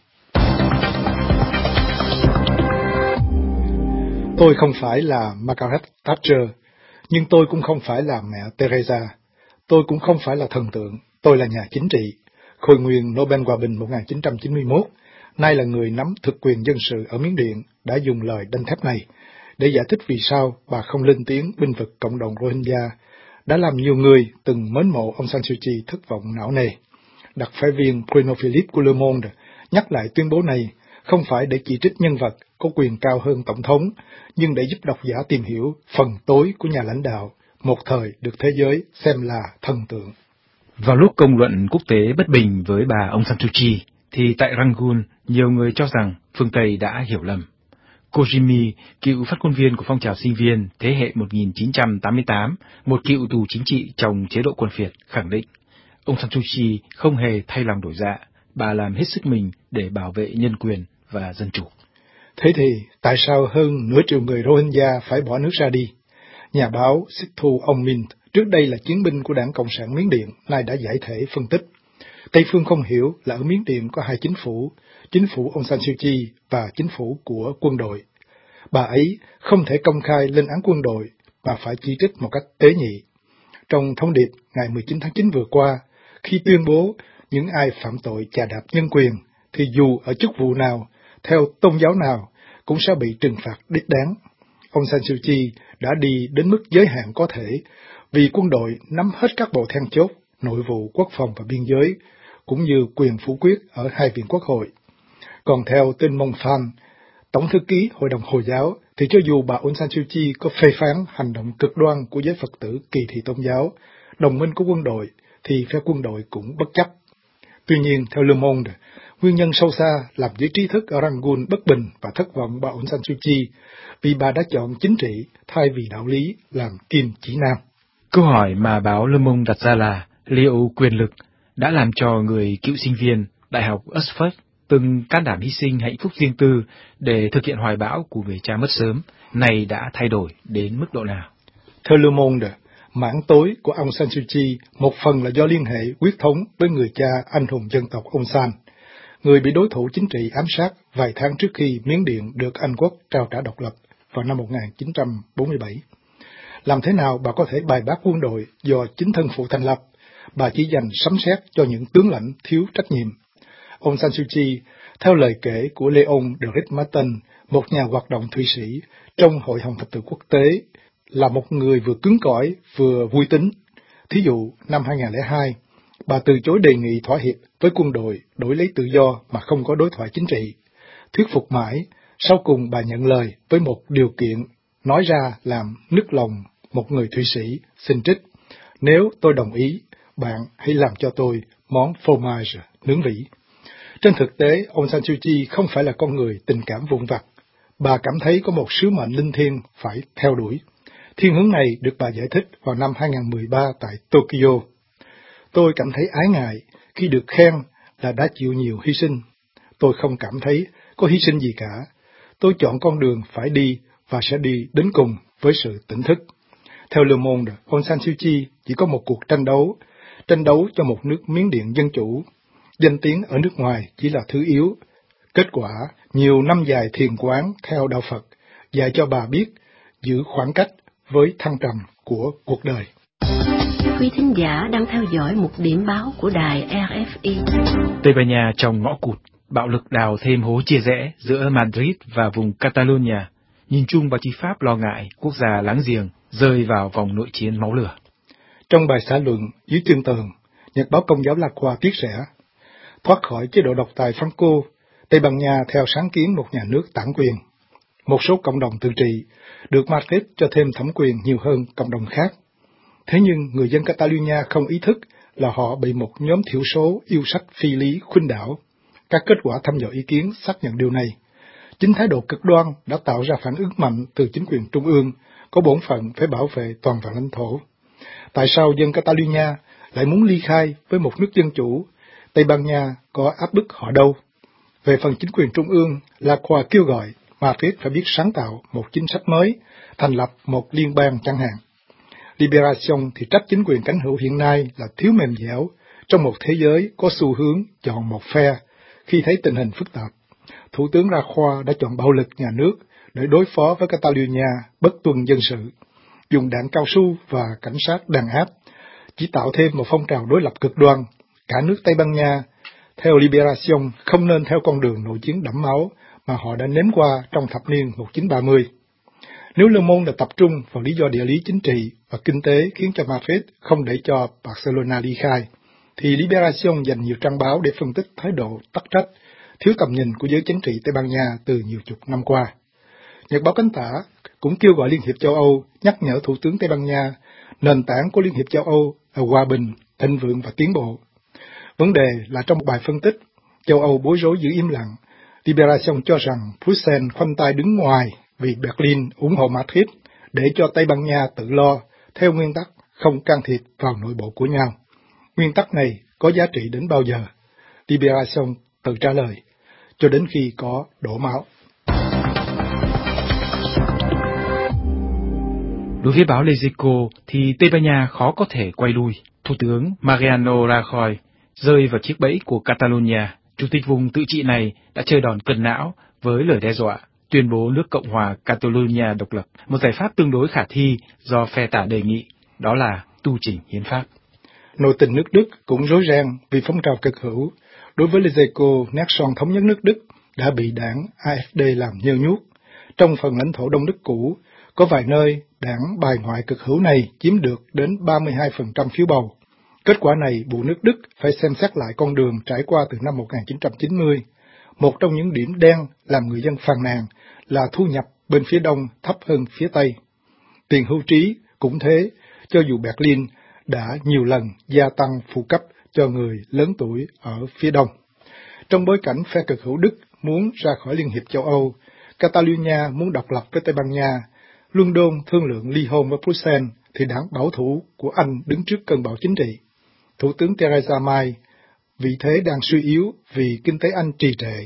Tôi không phải là Margaret Thatcher, nhưng tôi cũng không phải là mẹ Teresa. Tôi cũng không phải là thần tượng, tôi là nhà chính trị. Khôi nguyên Nobel Hòa bình một nghìn chín trăm chín mươi mốt, nay là người nắm thực quyền dân sự ở Miến Điện, đã dùng lời đanh thép này để giải thích vì sao bà không lên tiếng bênh vực cộng đồng Rohingya, đã làm nhiều người từng mến mộ Aung San Suu Kyi thất vọng não nề. Đặc phái viên Bruno Philippe của Le Monde nhắc lại tuyên bố này không phải để chỉ trích nhân vật có quyền cao hơn tổng thống, nhưng để giúp độc giả tìm hiểu phần tối của nhà lãnh đạo, một thời được thế giới xem là thần tượng. Vào lúc công luận quốc tế bất bình với bà Aung San Suu Kyi, thì tại Rangoon, nhiều người cho rằng phương Tây đã hiểu lầm. Kojimi, cựu phát ngôn viên của phong trào sinh viên thế hệ một nghìn chín trăm tám mươi tám, một cựu tù chính trị trong chế độ quân phiệt, khẳng định Aung San Suu Kyi không hề thay lòng đổi dạ, bà làm hết sức mình để bảo vệ nhân quyền và dân chủ. Thế thì, tại sao hơn nửa triệu người Rohingya phải bỏ nước ra đi? Nhà báo Sithu Aung Min, trước đây là chiến binh của Đảng Cộng sản Miến Điện, nay đã giải thể phân tích. Tây phương không hiểu là ở Miến Điện có hai chính phủ, chính phủ Aung San Suu Kyi và chính phủ của quân đội. Bà ấy không thể công khai lên án quân đội, mà phải chỉ trích một cách tế nhị. Trong thông điệp ngày mười chín tháng chín vừa qua, khi tuyên bố những ai phạm tội chà đạp nhân quyền, thì dù ở chức vụ nào, theo tôn giáo nào, cũng sẽ bị trừng phạt đích đáng. Aung San Suu Kyi đã đi đến mức giới hạn có thể, vì quân đội nắm hết các bộ then chốt, nội vụ, quốc phòng và biên giới, cũng như quyền phủ quyết ở hai viện quốc hội. Còn theo tin Mông Phan, Tổng thư ký Hội đồng Hồi giáo, thì cho dù bà Aung San Suu Kyi có phê phán hành động cực đoan của giới Phật tử kỳ thị tôn giáo, đồng minh của quân đội, thì phe quân đội cũng bất chấp. Tuy nhiên, theo Le Monde, nguyên nhân sâu xa làm giới trí thức ở Rangoon bất bình và thất vọng bà Aung San Suu Kyi vì bà đã chọn chính trị thay vì đạo lý làm kim chỉ nam. Câu hỏi mà báo Le Monde đặt ra là liệu quyền lực đã làm cho người cựu sinh viên Đại học Oxford từng can đảm hy sinh hạnh phúc riêng tư để thực hiện hoài bão của người cha mất sớm, này đã thay đổi đến mức độ nào? Theo Le Monde, mảng tối của Aung San Suu Kyi một phần là do liên hệ huyết thống với người cha anh hùng dân tộc Aung San, người bị đối thủ chính trị ám sát vài tháng trước khi Miến Điện được Anh quốc trao trả độc lập vào năm một nghìn chín trăm bốn mươi bảy. Làm thế nào bà có thể bài bác quân đội do chính thân phụ thành lập? Bà chỉ dành sấm sét cho những tướng lãnh thiếu trách nhiệm. Aung San Suu Kyi, theo lời kể của Leon de Rietmaten, một nhà hoạt động Thụy Sĩ trong Hội Hồng Thập tự Quốc tế, là một người vừa cứng cỏi vừa vui tính. Thí dụ, năm hai nghìn không trăm lẻ hai, bà từ chối đề nghị thỏa hiệp với quân đội đổi lấy tự do mà không có đối thoại chính trị. Thuyết phục mãi, sau cùng bà nhận lời với một điều kiện, nói ra làm nức lòng một người Thụy Sĩ, xin trích: nếu tôi đồng ý, bạn hãy làm cho tôi món fromage nướng vỉ. Trên thực tế, Aung San Suu Kyi không phải là con người tình cảm vụn vặt. bà cảm thấy có một sứ mệnh linh thiêng phải theo đuổi. Thiên hướng này được bà giải thích vào năm hai không một ba tại Tokyo. Tôi cảm thấy ái ngại khi được khen là đã chịu nhiều hy sinh. Tôi không cảm thấy có hy sinh gì cả. Tôi chọn con đường phải đi và sẽ đi đến cùng với sự tỉnh thức. Theo Le Monde, Aung San Suu Kyi chỉ có một cuộc tranh đấu, tranh đấu cho một nước Miến Điện dân chủ. Danh tiếng ở nước ngoài chỉ là thứ yếu. Kết quả, nhiều năm dài thiền quán theo đạo Phật dạy cho bà biết giữ khoảng cách với thăng trầm của cuộc đời. Quý thính giả đang theo dõi một điểm báo của đài rờ ép i. Tây Ban Nha trong ngõ cụt, bạo lực đào thêm hố chia rẽ giữa Madrid và vùng Catalonia. Nhìn chung, báo chí Pháp lo ngại quốc gia láng giềng rơi vào vòng nội chiến máu lửa. Trong bài xã luận dưới chương tường, Nhật báo Công giáo La Croix viết rẽ, thoát khỏi chế độ độc tài Franco, Tây Ban Nha theo sáng kiến một nhà nước tản quyền. Một số cộng đồng tự trị được Madrid cho thêm thẩm quyền nhiều hơn cộng đồng khác. Thế nhưng người dân Catalonia không ý thức là họ bị một nhóm thiểu số yêu sách phi lý khuynh đảo. Các kết quả thăm dò ý kiến xác nhận điều này. Chính thái độ cực đoan đã tạo ra phản ứng mạnh từ chính quyền trung ương, có bổn phận phải bảo vệ toàn vẹn lãnh thổ. Tại sao dân Catalonia lại muốn ly khai với một nước dân chủ? Tây Ban Nha có áp bức họ đâu? Về phần chính quyền trung ương, La Croix kêu gọi Madrid phải biết sáng tạo một chính sách mới, thành lập một liên bang chẳng hạn. Liberation thì trách chính quyền cánh hữu hiện nay là thiếu mềm dẻo trong một thế giới có xu hướng chọn một phe khi thấy tình hình phức tạp. Thủ tướng Rajoy đã chọn bạo lực nhà nước để đối phó với Catalonia bất tuân dân sự, dùng đạn cao su và cảnh sát đàn áp, chỉ tạo thêm một phong trào đối lập cực đoan. Cả nước Tây Ban Nha, theo Liberation, không nên theo con đường nội chiến đẫm máu mà họ đã nếm qua trong thập niên một nghìn chín trăm ba mươi. Nếu Le Monde đã tập trung vào lý do địa lý chính trị và kinh tế khiến cho Madrid không để cho Barcelona ly khai, thì Liberation dành nhiều trang báo để phân tích thái độ tắc trách, thiếu tầm nhìn của giới chính trị Tây Ban Nha từ nhiều chục năm qua. Nhật báo Cánh Tả cũng kêu gọi Liên hiệp châu Âu nhắc nhở Thủ tướng Tây Ban Nha nền tảng của Liên hiệp châu Âu là hòa bình, thịnh vượng và tiến bộ. Vấn đề là trong một bài phân tích, châu Âu bối rối giữ im lặng. Liberation cho rằng Bruxelles khoanh tay đứng ngoài vì Berlin ủng hộ Madrid để cho Tây Ban Nha tự lo theo nguyên tắc không can thiệp vào nội bộ của nhau. Nguyên tắc này có giá trị đến bao giờ? Liberation tự trả lời, cho đến khi có đổ máu. Đối với báo Lezico thì Tây Ban Nha khó có thể quay lui. Thủ tướng Mariano Rajoy rơi vào chiếc bẫy của Catalonia. Chủ tịch vùng tự trị này đã chơi đòn cân não với lời đe dọa tuyên bố nước Cộng hòa Catalonia độc lập, một giải pháp tương đối khả thi do phe tả đề nghị, đó là tu chỉnh hiến pháp. Nội tình nước Đức cũng rối ren vì phong trào cực hữu đối với Lezico nát son thống nhất nước Đức đã bị đảng a ép đê làm nhơ nhuốc. Trong phần lãnh thổ Đông Đức cũ, có vài nơi đảng bài ngoại cực hữu này chiếm được đến ba mươi hai phần trăm phiếu bầu. Kết quả này buộc nước Đức phải xem xét lại con đường trải qua từ năm một nghìn chín trăm chín mươi. Một trong những điểm đen làm người dân phàn nàn là thu nhập bên phía Đông thấp hơn phía Tây. Tiền hưu trí cũng thế, cho dù Berlin đã nhiều lần gia tăng phụ cấp cho người lớn tuổi ở phía Đông. Trong bối cảnh phe cực hữu Đức muốn ra khỏi Liên hiệp châu Âu, Catalonia muốn độc lập với Tây Ban Nha, London thương lượng ly hôn với Bruxelles, thì đảng bảo thủ của Anh đứng trước cơn bão chính trị. Thủ tướng Theresa May vị thế đang suy yếu vì kinh tế Anh trì trệ,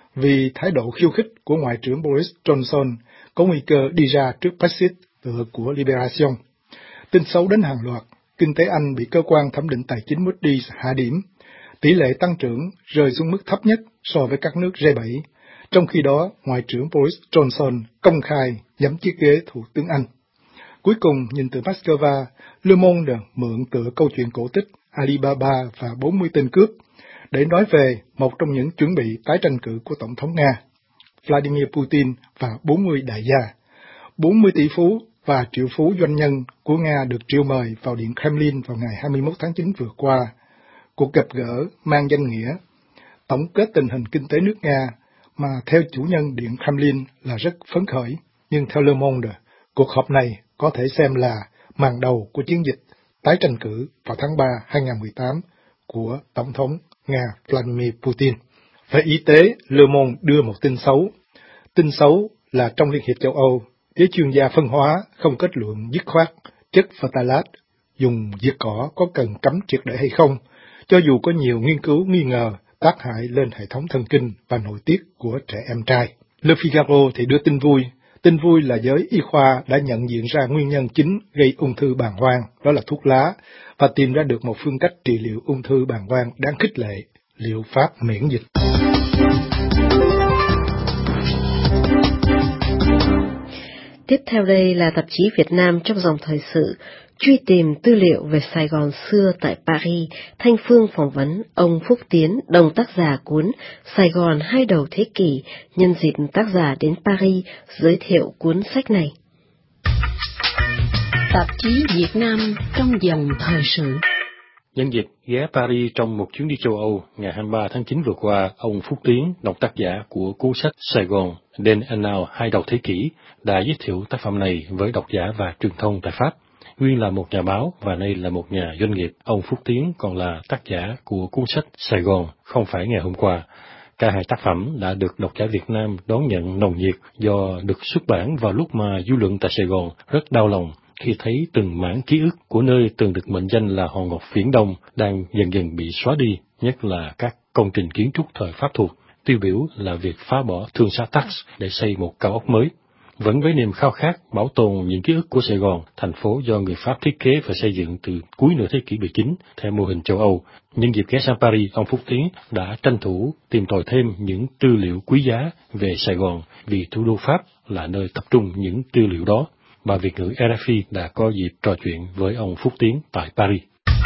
vì thái độ khiêu khích của Ngoại trưởng Boris Johnson có nguy cơ đi ra trước Brexit tựa của Liberation. Tin xấu đến hàng loạt, kinh tế Anh bị cơ quan thẩm định tài chính Moody's hạ điểm, tỷ lệ tăng trưởng rơi xuống mức thấp nhất so với các nước G bảy. Trong khi đó, Ngoại trưởng Boris Johnson công khai giẫm chiếc ghế Thủ tướng Anh. Cuối cùng, nhìn từ Moscow, Le Monde mượn tựa câu chuyện cổ tích Alibaba và bốn mươi tên cướp để nói về một trong những chuẩn bị tái tranh cử của Tổng thống Nga, Vladimir Putin và bốn mươi đại gia. bốn mươi tỷ phú và triệu phú doanh nhân của Nga được triệu mời vào Điện Kremlin vào ngày hai mươi mốt tháng chín vừa qua. Cuộc gặp gỡ mang danh nghĩa tổng kết tình hình kinh tế nước Nga mà theo chủ nhân Điện Kremlin là rất phấn khởi, nhưng theo Le Monde, cuộc họp này có thể xem là màn đầu của chiến dịch tái tranh cử vào tháng ba hai nghìn không trăm mười tám của Tổng thống Nga Vladimir Putin. Về y tế, Le Monde đưa một tin xấu. Tin xấu là trong Liên hiệp châu Âu, giới chuyên gia phân hóa không kết luận dứt khoát chất phthalate dùng diệt cỏ có cần cấm triệt để hay không, cho dù có nhiều nghiên cứu nghi ngờ tác hại lên hệ thống thần kinh và nội tiết của trẻ em trai. Le Figaro thì đưa tin vui. Tin vui là giới y khoa đã nhận diện ra nguyên nhân chính gây ung thư bàng quang, đó là thuốc lá, và tìm ra được một phương cách trị liệu ung thư bàng quang đáng khích lệ, liệu pháp miễn dịch. Tiếp theo đây là tạp chí Việt Nam trong dòng thời sự, truy tìm tư liệu về Sài Gòn xưa tại Paris. Thanh Phương phỏng vấn ông Phúc Tiến, đồng tác giả cuốn Sài Gòn hai đầu thế kỷ, nhân dịp tác giả đến Paris giới thiệu cuốn sách này. Tạp chí Việt Nam trong dòng thời sự. Nhân dịp ghé Paris trong một chuyến đi châu Âu ngày hai mươi ba tháng chín vừa qua, ông Phúc Tiến, độc tác giả của cuốn sách Sài Gòn Den Annales hai đầu thế kỷ, đã giới thiệu tác phẩm này với độc giả và truyền thông tại Pháp. Nguyên là một nhà báo và nay là một nhà doanh nghiệp, ông Phúc Tiến còn là tác giả của cuốn sách Sài Gòn không phải ngày hôm qua. Cả hai tác phẩm đã được độc giả Việt Nam đón nhận nồng nhiệt do được xuất bản vào lúc mà dư luận tại Sài Gòn rất đau lòng khi thấy từng mảng ký ức của nơi từng được mệnh danh là hòn ngọc Viễn Đông đang dần dần bị xóa đi, nhất là các công trình kiến trúc thời Pháp thuộc, tiêu biểu là việc phá bỏ thương xá Tax để xây một cao ốc mới. Vẫn với niềm khao khát bảo tồn những ký ức của Sài Gòn, thành phố do người Pháp thiết kế và xây dựng từ cuối nửa thế kỷ mười chín theo mô hình châu Âu. Nhân dịp ghé sang Paris, ông Phúc Tiến đã tranh thủ tìm tòi thêm những tư liệu quý giá về Sài Gòn vì thủ đô Pháp là nơi tập trung những tư liệu đó. Bà Việt ngữ rờ ép i đã có dịp trò chuyện với ông Phúc Tiến tại Paris.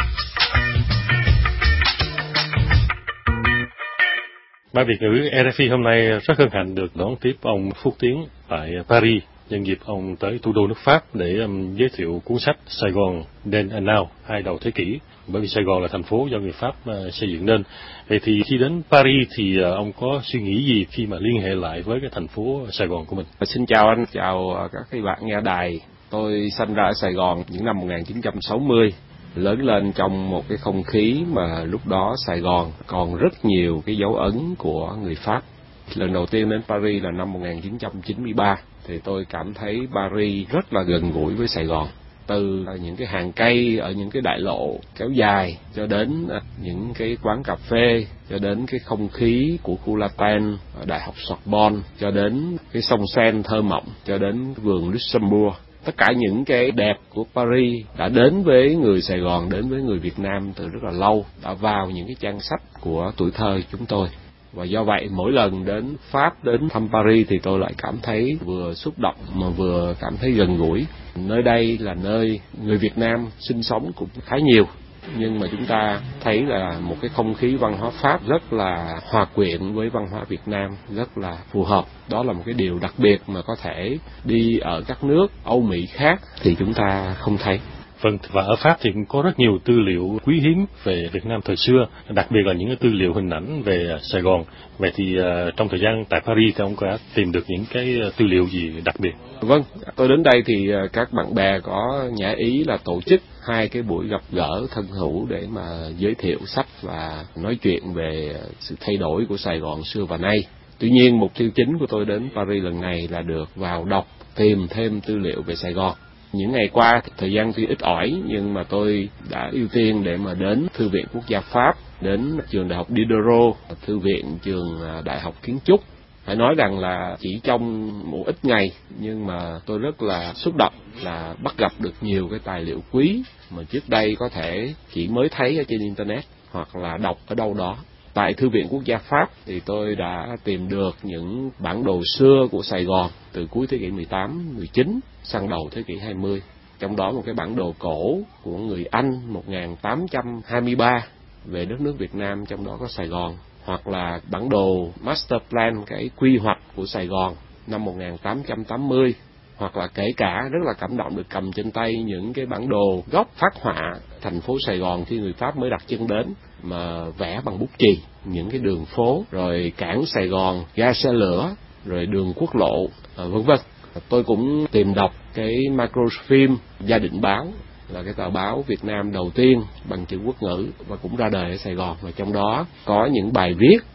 Ban Việt ngữ rờ ép i hôm nay rất hân hạnh được đón tiếp ông Phúc Tiến tại Paris, nhân dịp ông tới thủ đô nước Pháp để um, giới thiệu cuốn sách Sài Gòn Den Annales hai đầu thế kỷ, bởi vì Sài Gòn là thành phố do người Pháp uh, xây dựng nên. Vậy thì khi đến Paris thì uh, ông có suy nghĩ gì khi mà liên hệ lại với cái thành phố Sài Gòn của mình? Xin chào anh, chào các cái bạn nghe đài. Tôi sinh ra ở Sài Gòn những năm một nghìn chín trăm sáu mươi. Lớn lên trong một cái không khí mà lúc đó Sài Gòn còn rất nhiều cái dấu ấn của người Pháp. Lần đầu tiên đến Paris là năm một nghìn chín trăm chín mươi ba, thì tôi cảm thấy Paris rất là gần gũi với Sài Gòn. Từ những cái hàng cây ở những cái đại lộ kéo dài, cho đến những cái quán cà phê, cho đến cái không khí của khu Latin ở Đại học Sorbonne, cho đến cái sông Seine thơ mộng, cho đến vườn Luxembourg. Tất cả những cái đẹp của Paris đã đến với người Sài Gòn, đến với người Việt Nam từ rất là lâu, đã vào những cái trang sách của tuổi thơ chúng tôi. Và do vậy mỗi lần đến Pháp, đến thăm Paris thì tôi lại cảm thấy vừa xúc động mà vừa cảm thấy gần gũi. Nơi đây là nơi người Việt Nam sinh sống cũng khá nhiều, nhưng mà chúng ta thấy là một cái không khí văn hóa Pháp rất là hòa quyện với văn hóa Việt Nam, rất là phù hợp. Đó là một cái điều đặc biệt mà có thể đi ở các nước Âu Mỹ khác thì chúng ta không thấy. Vâng, và ở Pháp thì cũng có rất nhiều tư liệu quý hiếm về Việt Nam thời xưa, đặc biệt là những cái tư liệu hình ảnh về Sài Gòn. Vậy thì uh, trong thời gian tại Paris thì ông có tìm được những cái tư liệu gì đặc biệt? Vâng, tôi đến đây thì các bạn bè có nhã ý là tổ chức hai cái buổi gặp gỡ thân hữu để mà giới thiệu sách và nói chuyện về sự thay đổi của Sài Gòn xưa và nay. Tuy nhiên, mục tiêu chính của tôi đến Paris lần này là được vào đọc, tìm thêm tư liệu về Sài Gòn. Những ngày qua, thời gian tuy ít ỏi, nhưng mà tôi đã ưu tiên để mà đến Thư viện Quốc gia Pháp, đến trường Đại học Diderot, Thư viện trường Đại học Kiến trúc. Phải nói rằng là chỉ trong một ít ngày, nhưng mà tôi rất là xúc động là bắt gặp được nhiều cái tài liệu quý mà trước đây có thể chỉ mới thấy ở trên Internet hoặc là đọc ở đâu đó. Tại Thư viện Quốc gia Pháp thì tôi đã tìm được những bản đồ xưa của Sài Gòn từ cuối thế kỷ mười tám, mười chín sang đầu thế kỷ hai mươi. Trong đó một cái bản đồ cổ của người Anh một nghìn tám trăm hai mươi ba về đất nước Việt Nam, trong đó có Sài Gòn. Hoặc là bản đồ Master Plan, cái quy hoạch của Sài Gòn năm một nghìn tám trăm tám mươi. Hoặc là kể cả rất là cảm động được cầm trên tay những cái bản đồ gốc phác họa thành phố Sài Gòn khi người Pháp mới đặt chân đến, mà vẽ bằng bút chì những cái đường phố, rồi cảng Sài Gòn, ga xe lửa, rồi đường quốc lộ, vân vân. Tôi cũng tìm đọc cái microfilm Gia Định Báo, là cái tờ báo Việt Nam đầu tiên bằng chữ quốc ngữ và cũng ra đời ở Sài Gòn, và trong đó có những bài viết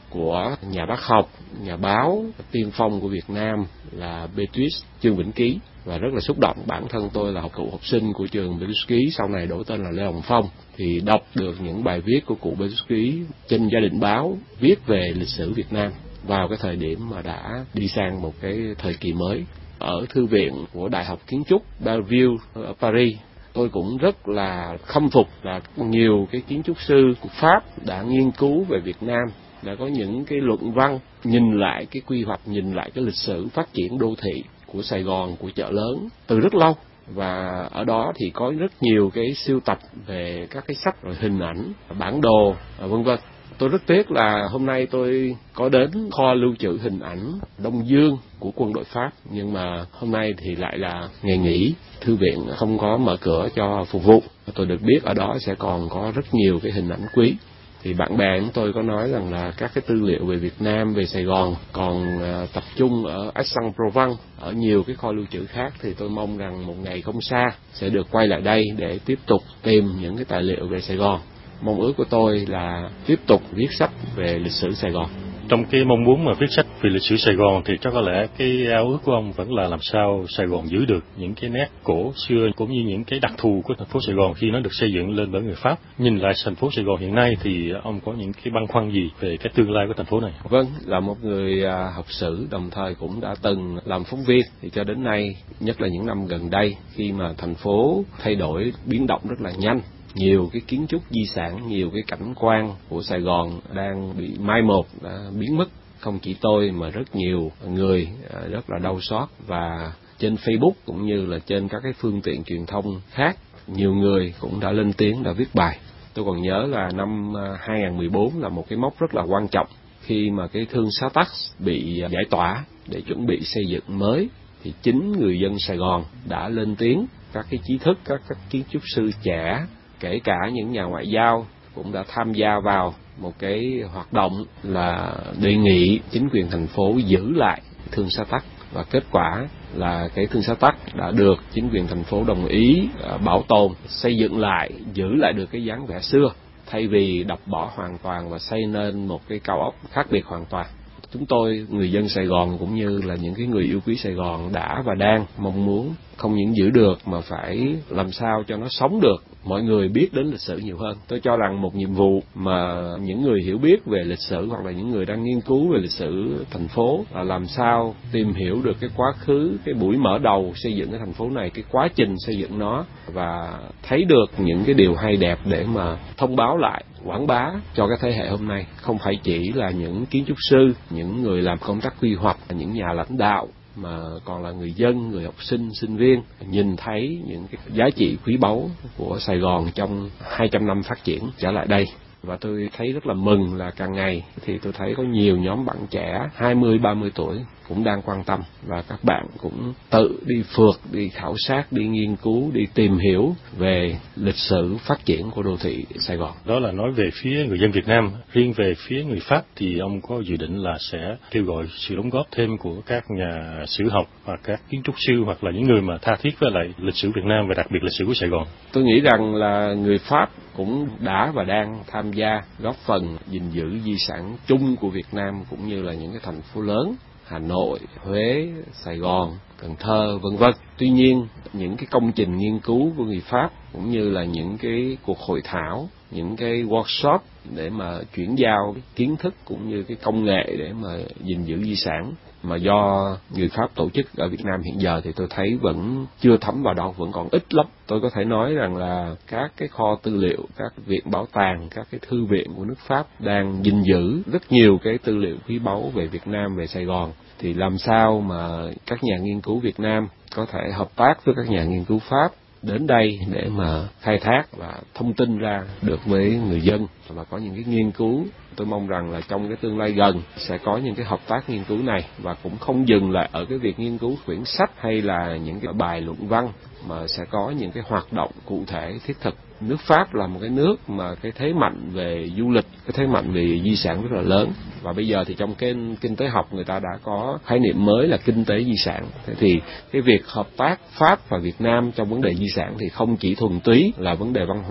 của nhà bác học, nhà báo tiên phong của Việt Nam là Beatrice Trương Vĩnh Ký, và rất là xúc động. Bản thân tôi là học cựu học sinh của trường Beatrice Ký, sau này đổi tên là Lê Hồng Phong, thì đọc được những bài viết của cụ Beatrice Ký trên Gia Đình Báo viết về lịch sử Việt Nam vào cái thời điểm mà đã đi sang một cái thời kỳ mới. Ở thư viện của Đại học Kiến trúc Bellevue ở Paris, tôi cũng rất là khâm phục là nhiều cái kiến trúc sư của Pháp đã nghiên cứu về Việt Nam, đã có những cái luận văn nhìn lại cái quy hoạch, nhìn lại cái lịch sử phát triển đô thị của Sài Gòn, của chợ lớn từ rất lâu. Và ở đó thì có rất nhiều cái sưu tập về các cái sách, rồi hình ảnh, bản đồ, vân vân. Tôi rất tiếc là hôm nay tôi có đến kho lưu trữ hình ảnh Đông Dương của quân đội Pháp, nhưng mà hôm nay thì lại là ngày nghỉ, thư viện không có mở cửa cho phục vụ. Tôi được biết ở đó sẽ còn có rất nhiều cái hình ảnh quý. Thì bạn bè của tôi có nói rằng là các cái tư liệu về Việt Nam, về Sài Gòn còn uh, tập trung ở Aix-en-Provence, ở nhiều cái kho lưu trữ khác, thì tôi mong rằng một ngày không xa sẽ được quay lại đây để tiếp tục tìm những cái tài liệu về Sài Gòn. Mong ước của tôi là tiếp tục viết sách về lịch sử Sài Gòn. Trong cái mong muốn mà viết sách về lịch sử Sài Gòn thì chắc có lẽ cái ao ước của ông vẫn là làm sao Sài Gòn giữ được những cái nét cổ xưa cũng như những cái đặc thù của thành phố Sài Gòn khi nó được xây dựng lên bởi người Pháp. Nhìn lại thành phố Sài Gòn hiện nay thì ông có những cái băn khoăn gì về cái tương lai của thành phố này? Vâng, là một người học sử đồng thời cũng đã từng làm phóng viên, thì cho đến nay, nhất là những năm gần đây, khi mà thành phố thay đổi biến động rất là nhanh, nhiều cái kiến trúc di sản, nhiều cái cảnh quan của Sài Gòn đang bị mai một, đã biến mất. Không chỉ tôi mà rất nhiều người rất là đau xót, và trên Facebook cũng như là trên các cái phương tiện truyền thông khác, nhiều người cũng đã lên tiếng, đã viết bài. Tôi còn nhớ là năm hai không một bốn là một cái mốc rất là quan trọng, khi mà cái thương xá Tắc bị giải tỏa để chuẩn bị xây dựng mới, thì chính người dân Sài Gòn đã lên tiếng, các cái trí thức, các, các kiến trúc sư trẻ, kể cả những nhà ngoại giao cũng đã tham gia vào một cái hoạt động là đề nghị chính quyền thành phố giữ lại thương xá Tắc, và kết quả là cái thương xá Tắc đã được chính quyền thành phố đồng ý uh, bảo tồn, xây dựng lại, giữ lại được cái dáng vẻ xưa, thay vì đập bỏ hoàn toàn và xây nên một cái cao ốc khác biệt hoàn toàn. Chúng tôi, người dân Sài Gòn cũng như là những cái người yêu quý Sài Gòn đã và đang mong muốn không những giữ được mà phải làm sao cho nó sống được, mọi người biết đến lịch sử nhiều hơn. Tôi cho rằng một nhiệm vụ mà những người hiểu biết về lịch sử hoặc là những người đang nghiên cứu về lịch sử thành phố là làm sao tìm hiểu được cái quá khứ, cái buổi mở đầu xây dựng cái thành phố này, cái quá trình xây dựng nó, và thấy được những cái điều hay đẹp để mà thông báo lại, quảng bá cho cái thế hệ hôm nay. Không phải chỉ là những kiến trúc sư, những người làm công tác quy hoạch, những nhà lãnh đạo, mà còn là người dân, người học sinh, sinh viên nhìn thấy những cái giá trị quý báu của Sài Gòn trong hai trăm năm phát triển trở lại đây. Và tôi thấy rất là mừng là càng ngày thì tôi thấy có nhiều nhóm bạn trẻ hai mươi, ba mươi tuổi cũng đang quan tâm, và các bạn cũng tự đi phượt, đi khảo sát, đi nghiên cứu, đi tìm hiểu về lịch sử phát triển của đô thị Sài Gòn. Đó là nói về phía người dân Việt Nam. Riêng về phía người Pháp thì ông có dự định là sẽ kêu gọi sự đóng góp thêm của các nhà sử học và các kiến trúc sư hoặc là những người mà tha thiết với lại lịch sử Việt Nam và đặc biệt lịch sử của Sài Gòn? Tôi nghĩ rằng là người Pháp cũng đã và đang tham gia góp phần gìn giữ di sản chung của Việt Nam, cũng như là những cái thành phố lớn Hà Nội, Huế, Sài Gòn, Cần Thơ, vân vân. Tuy nhiên, những cái công trình nghiên cứu của người Pháp cũng như là những cái cuộc hội thảo, những cái workshop để mà chuyển giao kiến thức cũng như cái công nghệ để mà gìn giữ di sản mà do người Pháp tổ chức ở Việt Nam hiện giờ thì tôi thấy vẫn chưa thấm vào đâu, vẫn còn ít lắm. Tôi có thể nói rằng là các cái kho tư liệu, các viện bảo tàng, các cái thư viện của nước Pháp đang gìn giữ rất nhiều cái tư liệu quý báu về Việt Nam, về Sài Gòn. Thì làm sao mà các nhà nghiên cứu Việt Nam có thể hợp tác với các nhà nghiên cứu Pháp đến đây để mà khai thác và thông tin ra được với người dân và có những cái nghiên cứu. Tôi mong rằng là trong cái tương lai gần sẽ có những cái hợp tác nghiên cứu này, và cũng không dừng lại ở cái việc nghiên cứu quyển sách hay là những cái bài luận văn, mà sẽ có những cái hoạt động cụ thể thiết thực. Nước Pháp là một cái nước mà cái thế mạnh về du lịch, cái thế mạnh về di sản rất là lớn, và bây giờ thì trong cái kinh tế học người ta đã có khái niệm mới là kinh tế di sản. Thế thì cái việc hợp tác Pháp và Việt Nam trong vấn đề di sản thì không chỉ thuần túy là vấn đề văn hóa,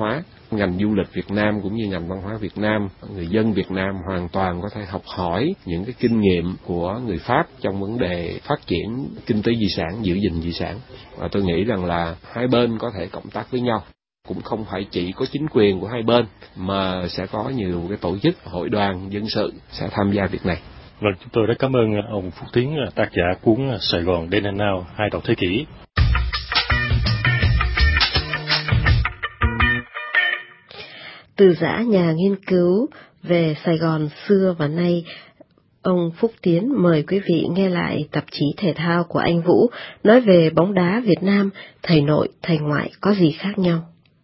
Ngành du lịch Việt Nam cũng như ngành văn hóa Việt Nam, người dân Việt Nam hoàn toàn có thể học hỏi những cái kinh nghiệm của người Pháp trong vấn đề phát triển kinh tế di sản, giữ gìn di sản. Và tôi nghĩ rằng là hai bên có thể cộng tác với nhau. Cũng không phải chỉ có chính quyền của hai bên, mà sẽ có nhiều cái tổ chức, hội đoàn, dân sự sẽ tham gia việc này. Vâng, chúng tôi rất cảm ơn ông Phúc Tiến, tác giả cuốn Sài Gòn Then and Now, hai đầu thế kỷ. Từ giã nhà nghiên cứu về Sài Gòn xưa và nay, ông Phúc Tiến mời quý vị nghe lại tạp chí thể thao của anh Vũ nói về bóng đá Việt Nam, thầy nội, thầy ngoại có gì khác nhau.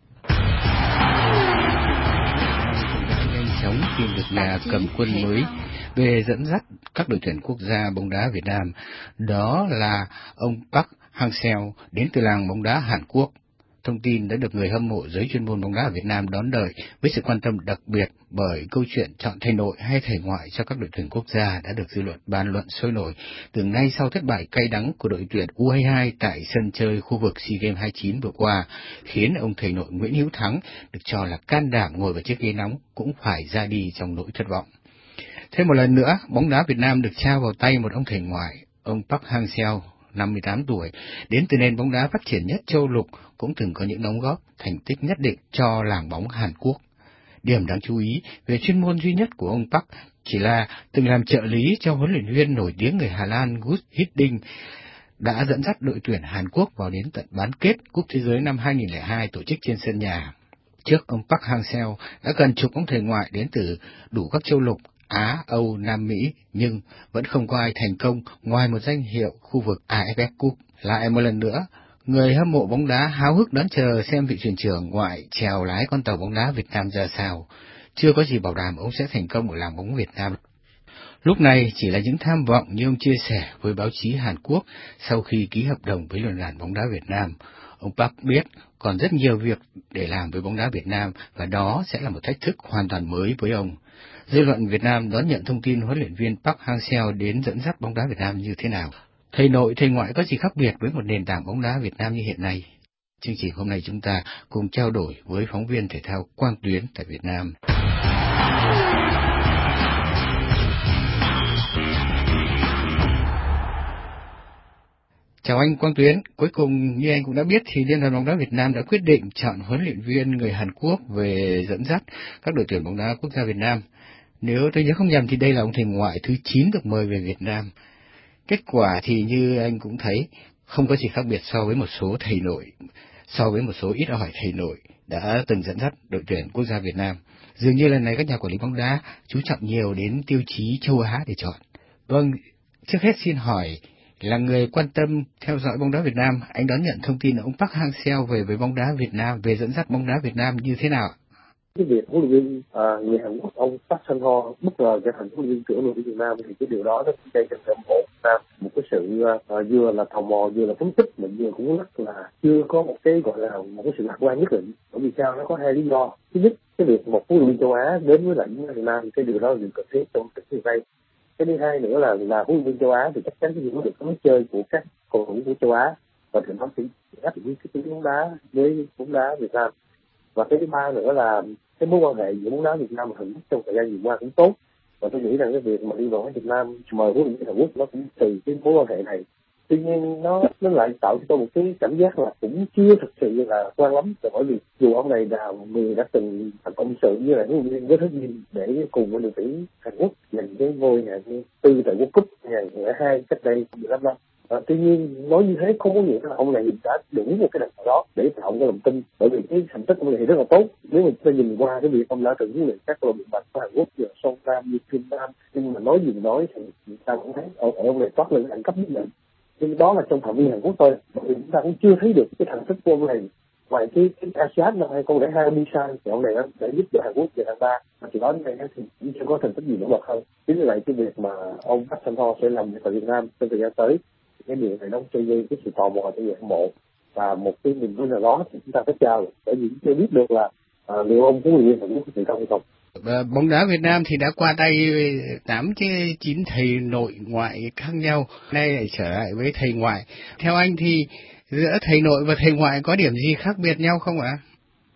Nhanh chóng tìm được nhà cầm quân mới về dẫn dắt các đội tuyển quốc gia bóng đá Việt Nam, đó là ông Park Hang-seo đến từ làng bóng đá Hàn Quốc. Thông tin đã được người hâm mộ giới chuyên môn bóng đá ở Việt Nam đón đợi với sự quan tâm đặc biệt, bởi câu chuyện chọn thầy nội hay thầy ngoại cho các đội tuyển quốc gia đã được dư luận bàn luận sôi nổi từ ngay sau thất bại cay đắng của đội tuyển U hai hai tại sân chơi khu vực SEA Games hai mươi chín vừa qua, khiến ông thầy nội Nguyễn Hữu Thắng được cho là can đảm ngồi vào chiếc ghế nóng cũng phải ra đi trong nỗi thất vọng. Thêm một lần nữa, bóng đá Việt Nam được trao vào tay một ông thầy ngoại, ông Park Hang-seo, năm mươi tám tuổi, đến từ nền bóng đá phát triển nhất châu lục, cũng từng có những đóng góp thành tích nhất định cho làng bóng Hàn Quốc. Điểm đáng chú ý về chuyên môn duy nhất của ông Park chỉ là từng làm trợ lý cho huấn luyện viên nổi tiếng người Hà Lan Guus Hiddink, đã dẫn dắt đội tuyển Hàn Quốc vào đến tận bán kết Cúp Thế giới năm hai nghìn không trăm lẻ hai tổ chức trên sân nhà. Trước, ông Park Hang-seo đã gần chục ông thầy ngoại đến từ đủ các châu lục Á, Âu, Nam Mỹ, nhưng vẫn không có ai thành công ngoài một danh hiệu khu vực a ép ép Cup. Lại một lần nữa, người hâm mộ bóng đá háo hức đón chờ xem vị thuyền trưởng ngoại chèo lái con tàu bóng đá Việt Nam ra sao. Chưa có gì bảo đảm ông sẽ thành công ở làng bóng Việt Nam. Lúc này chỉ là những tham vọng như ông chia sẻ với báo chí Hàn Quốc sau khi ký hợp đồng với Liên đoàn bóng đá Việt Nam. Ông Park biết còn rất nhiều việc để làm với bóng đá Việt Nam và đó sẽ là một thách thức hoàn toàn mới với ông. Dư luận Việt Nam đón nhận thông tin huấn luyện viên Park Hang-seo đến dẫn dắt bóng đá Việt Nam như thế nào? Thầy nội, thầy ngoại có gì khác biệt với một nền tảng bóng đá Việt Nam như hiện nay? Chương trình hôm nay chúng ta cùng trao đổi với phóng viên thể thao Quang Tuyến tại Việt Nam. Chào anh Quang Tuyến, cuối cùng như anh cũng đã biết thì Liên đoàn bóng đá Việt Nam đã quyết định chọn huấn luyện viên người Hàn Quốc về dẫn dắt các đội tuyển bóng đá quốc gia Việt Nam. Nếu tôi nhớ không nhầm thì đây là ông thầy ngoại thứ chín được mời về Việt Nam. Kết quả thì như anh cũng thấy không có gì khác biệt so với một số thầy nội, so với một số ít ỏi thầy nội đã từng dẫn dắt đội tuyển quốc gia Việt Nam. Dường như lần này các nhà quản lý bóng đá chú trọng nhiều đến tiêu chí châu Á để chọn. Vâng, trước hết xin hỏi, là người quan tâm theo dõi bóng đá Việt Nam, anh đón nhận thông tin ông Park Hang-seo về với bóng đá Việt Nam, về dẫn dắt bóng đá Việt Nam như thế nào? Cái việc huấn luyện viên à, người Hàn Quốc ông Park Hang-seo bất ngờ trở thành huấn luyện viên trưởng đội tuyển Việt Nam thì cái điều đó nó gây cho người hâm mộ Việt Nam một cái sự à, vừa là tò mò vừa là phấn khích, mà vừa cũng rất là chưa có một cái gọi là một cái sự lạc quan nhất định. Bởi vì sao? Nó có hai lý do. Thứ nhất, cái việc một huấn luyện viên châu Á đến với lại Việt Nam, cái điều đó là điều cần thiết trong tình hình này. Cái thứ hai nữa là là huấn luyện viên châu Á thì chắc chắn cái những được lối chơi của các cầu thủ của châu Á và thì nó sẽ áp dụng cái tiếng bóng đá với bóng đá Việt Nam. Và cái thứ ba nữa là cái mối quan hệ giữa bóng đá Việt Nam và Hàn Quốc trong thời gian vừa qua cũng tốt, và tôi nghĩ rằng cái việc mà đi vào Việt Nam mời huấn luyện viên Hàn Quốc nó cũng từ cái mối quan hệ này. Tuy nhiên nó nó lại tạo cho tôi một cái cảm giác là cũng chưa thực sự là quan lắm, bởi vì dù ông này là người đã từng thành công sự với lại huấn luyện viên với Thế Viên để cùng với đội tuyển Hàn Quốc giành cái ngôi hạng tư tại World Cup hai nghìn không trăm lẻ hai cách đây mười lăm năm. À, tuy nhiên nói như thế không có nghĩa là ông này đã đủ một cái đặc nào đó để tạo cái lòng tin, bởi vì cái thành tích ông này rất là tốt. Nếu mà chúng ta nhìn qua cái việc ông đã từng huấn luyện các câu lạc bộ bạch của Hàn Quốc như Son Nam như Kim Nam, nhưng mà nói gì nói thì chúng ta cũng thấy ở ông này toát lên đẳng cấp nhất định. Nhưng đó là trong phạm vi Hàn Quốc thôi, bởi vì chúng ta cũng chưa thấy được cái thành tích của ông này ngoài cái cái ASEAN năm hai không không hai Busan thì ông này đã giúp cho Hàn Quốc về hạng ba, mà chỉ đó như này thì cũng chưa có thành tích gì nổi bật hơn. Chính vì vậy cái việc mà ông Park Hang-seo sẽ làm việc tại Việt Nam trong thời gian tới, cái điều này nó sẽ gây cái sự tò mò cho người hâm mộ và một cái niềm vui nào đó thì chúng ta phải trao, bởi vì chưa biết được là à, liệu ông huấn luyện viên Hàn Quốc có thành công hay không. Bóng đá Việt Nam thì đã qua tay tám chín thầy nội ngoại khác nhau, nay lại trở lại với thầy ngoại. Theo anh thì giữa thầy nội và thầy ngoại có điểm gì khác biệt nhau không ạ?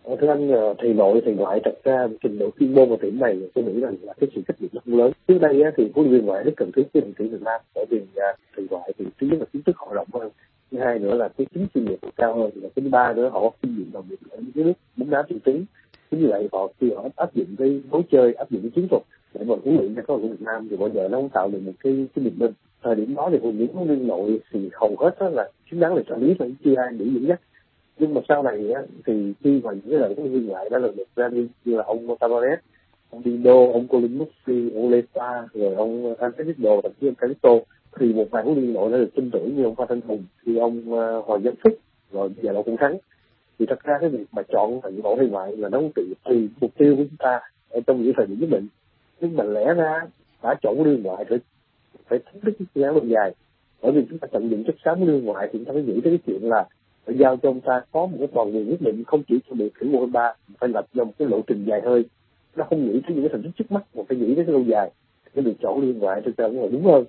Thưa anh, thầy nội thầy ngoại thật ra trình độ chuyên môn vào điểm này tôi nghĩ rằng là cái sự trách nhiệm nó không lớn. Trước đây á, thì huấn luyện viên ngoại rất cần thiết với đội tuyển Việt Nam, bởi vì thầy ngoại thì thứ nhất là kiến thức họ rộng hơn, thứ hai nữa là cái chính chuyên nghiệp cao hơn, và thứ ba nữa họ có kinh nghiệm đồng nghiệp ở những nước bóng đá tiên tiến. Chính vì vậy họ khi họ áp dụng cái lối chơi, áp dụng cái chiến thuật để mà huấn luyện cho các đội tuyển Việt Nam thì bao giờ nó không tạo được một cái cái niềm tin. Thời điểm đó thì những huấn luyện viên nội thì hầu hết đó là xứng đáng là trợ lý và chưa ai bị dẫn dắt. Nhưng mà sau này á, thì khi mà những cái lời huấn luyện viên ngoại đã lần lượt ra đi như là ông Tavares, ông Dino, ông Colin Murphy, ông Lesa, rồi ông Antonio, thậm chí ông Calisto, thì một vài huấn luyện viên nội đã được tin tưởng như ông Phan Thanh Hùng, thì ông uh, Hoàng Văn Phúc, rồi bây giờ là ông Cũng Thắng. Thì thật ra cái việc mà chọn thành nội hay ngoại là nó không tùy tùy mục tiêu của chúng ta ở trong những thời điểm nhất định. Nhưng mà lẽ ra đã chọn huấn luyện ngoại phải phải thắng cái phương án lâu dài, bởi vì chúng ta tận dụng chất xám huấn luyện ngoại thì chúng ta phải nghĩ tới cái chuyện là phải giao cho ông ta có một cái toàn diện nhất định, không chỉ cho được thử một ba, phải lập ra một cái lộ trình dài hơi. Nó không nghĩ tới những cái thành tích trước mắt mà phải nghĩ tới cái lâu dài. Cái việc chọn liên ngoại thực ra cũng là đúng hơn.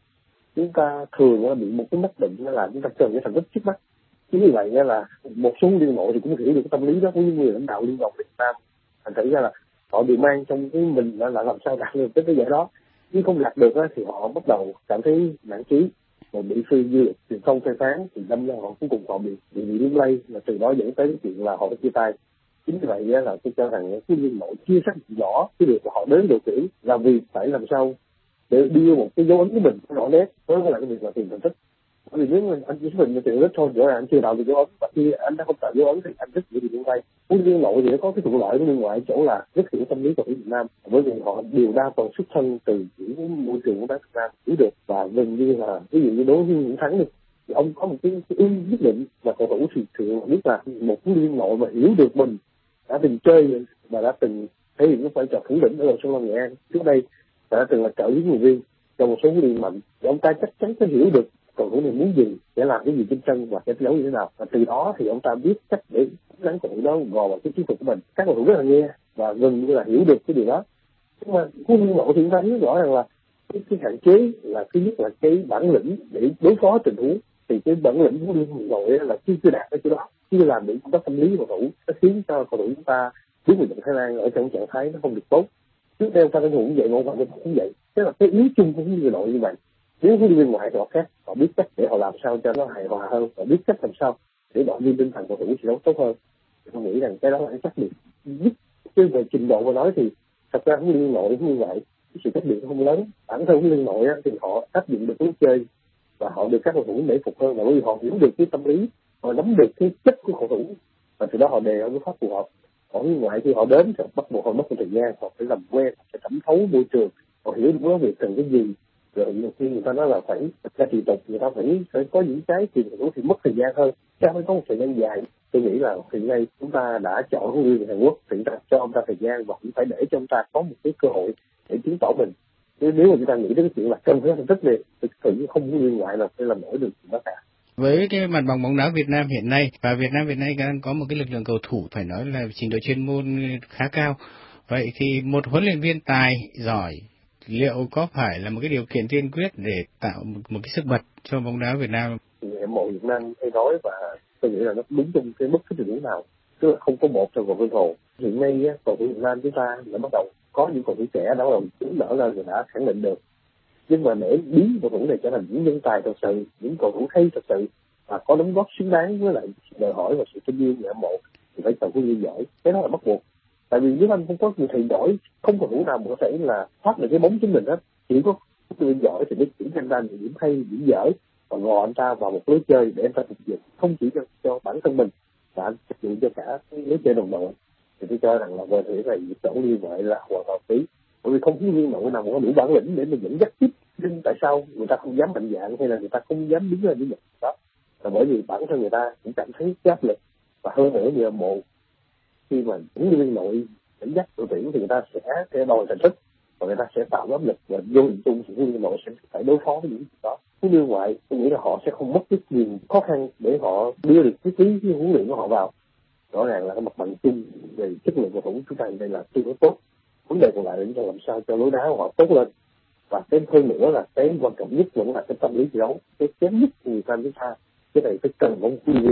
Chúng ta thường là bị một cái mắc định là chúng ta cần cái thành tích trước mắt. Chính vì vậy là một số liên nội thì cũng hiểu được cái tâm lý đó của những người lãnh đạo liên đoàn Việt Nam. Thành thử ra là họ đều mang trong cái mình là, là làm sao đạt được cái giải đó. Nhưng không đạt được thì họ bắt đầu cảm thấy nản chí, rồi bị phi dư luận truyền thông phê phán, thì đâm ra họ cuối cùng họ bị bị bị lung lay, và từ đó dẫn tới cái chuyện là họ phải chia tay. Chính vì vậy là tôi cho rằng cái liên nội chưa xác định rõ cái việc mà họ đến đội tuyển là vì phải làm sao để đưa một cái dấu ấn của mình rõ nét với lại cái việc là tìm thành tích. Bởi vì nếu mà anh chỉ mình tìm rất thôi, rõ ràng anh chưa tạo được dấu ấn, và khi anh đã không tạo dấu ấn thì anh rất dễ bị lung lay. Huấn luyện viên nội thì nó có cái thuận lợi của liên ngoại chỗ là rất hiểu tâm lý của Việt Nam, bởi vì họ đều đa phần xuất thân từ những môi trường của Việt Nam hiểu được, và gần như là ví dụ như đối với những thắng đi thì ông có một cái, cái ưu nhất định, và cầu thủ thì thường biết là một huấn luyện viên nội mà hiểu được mình đã từng chơi và đã từng thể hiện cái vai trò thủ lĩnh ở đội Sông Lam Nghệ An trước đây, đã từng là trợ lý huấn luyện viên trong một số huấn luyện mạnh, thì ông ta chắc chắn sẽ hiểu được cầu thủ này muốn gì, sẽ làm cái gì trên sân và sẽ đấu như thế nào, và từ đó thì ông ta biết cách để đánh cầu thủ đó gò vào cái chiến thuật của mình. Các cầu thủ rất là nghe và gần như là hiểu được cái điều đó. Nhưng mà huấn luyện nội thì chúng ta hiểu rõ rằng là cái, cái hạn chế là thứ nhất là cái bản lĩnh để đối phó tình huống, thì cái bản lĩnh huấn luyện nội là chưa chưa đạt cái chỗ đó, chưa làm được công tác tâm lý cầu thủ, nó khiến cho cầu thủ chúng ta đứng về trận Thái Lan ở trong trạng thái nó không được tốt. Trước đây ta đang cũng vậy, một bạn cũng vậy. Thế là cái yếu chung của huấn luyện nội như vậy. Nếu huấn luyện viên ngoại thì họ khác, họ biết cách để họ làm sao cho nó hài hòa hơn, họ biết cách làm sao để động viên tinh thần cầu thủ thi đấu tốt hơn. Tôi nghĩ rằng cái đó là cái khác biệt. Biết cái về trình độ mà nói thì thật ra huấn luyện nội như vậy, cái sự khác biệt không lớn. Bản thân huấn luyện nội thì họ áp dụng được lối chơi và họ được các cầu thủ để phục hơn, và bởi vì họ hiểu được cái tâm lý, họ nắm được cái chất của cầu thủ, và từ đó họ đề ra cái pháp phù hợp. Còn huấn luyện ngoại khi họ đến thì bắt buộc họ mất một thời gian, họ phải làm quen, phải thẩm thấu môi trường, họ hiểu được nó việc cần cái gì. Rồi nhiều khi người ta nói là phải ra thị tục, người ta phải phải có những cái tiền cầu thủ thì mất thời gian hơn, chắc phải có một thời gian dài. Tôi nghĩ là hiện nay chúng ta đã chọn huấn luyện viên Hàn Quốc thì ta cho ông ta thời gian, và cũng phải để cho ông ta có một cái cơ hội để chứng tỏ mình. Nếu nếu mà chúng ta nghĩ đến cái chuyện là cần phải thành tích này, thực sự không huấn luyện ngoại là phải làm nổi được chuyện đó cả. Với cái mặt bằng bóng đá Việt Nam hiện nay, và Việt Nam hiện nay đang có một cái lực lượng cầu thủ phải nói là trình độ chuyên môn khá cao. Vậy thì một huấn luyện viên tài giỏi liệu có phải là một cái điều kiện tiên quyết để tạo một, một cái sức bật cho bóng đá Việt Nam? Thì em mộ Việt Nam hay nói, và tôi nghĩ là nó đúng trong cái mức cái tình huống nào, tức là không có một trong cầu thủ hồ. Hiện nay cầu thủ Việt Nam chúng ta đã bắt đầu có những cầu thủ trẻ đó là chứng đỡ lên, rồi đã khẳng định được. Nhưng mà để biến cầu thủ này trở thành những nhân tài thật sự, những cầu thủ hay thật sự và có đóng góp xứng đáng với lại đòi hỏi và sự tin yêu người hâm mộ thì phải cầu thủ viên giỏi. Cái đó là bắt buộc. Tại vì nếu anh không có người thầy giỏi, không cầu thủ nào mà có thể là thoát được cái bóng chính mình hết. Chỉ có cầu thủ giỏi thì mới chuyển anh ta những điểm hay, điểm dở và ngò anh ta vào một lối chơi để anh ta phục vụ không chỉ cho, cho bản thân mình mà phục vụ cho cả cái lối chơi đồng đội. Thì tôi cho rằng là về thể này chỗ liên ngoại là hoàn toàn phí. Bởi vì không có liên nội nào mà có đủ bản lĩnh để mình dẫn dắt tiếp. Nhưng tại sao người ta không dám mạnh dạn, hay là người ta không dám đứng lên với mình đó? Là bởi vì bản thân người ta cũng cảm thấy áp lực, và hơn nữa như mộ khi mà những liên nội dẫn dắt đội tuyển thì người ta sẽ sẽ đòi thành tích, và người ta sẽ tạo áp lực, và vô hình chung thì liên nội sẽ phải đối phó với những chuyện đó. Cái liên ngoại tôi nghĩ là họ sẽ không mất rất nhiều khó khăn để họ đưa được cái trí cái huấn luyện của họ vào. Rõ ràng là cái mặt bằng chung về chất lượng cầu thủ chúng ta đây là tương đối tốt. Vấn đề còn lại là chúng ta làm sao cho lối đá của họ tốt lên, và thêm hơn nữa là cái quan trọng nhất vẫn là cái tâm lý thi đấu. Cái kém nhất của người ta chúng ta cái này phải cần một huấn luyện viên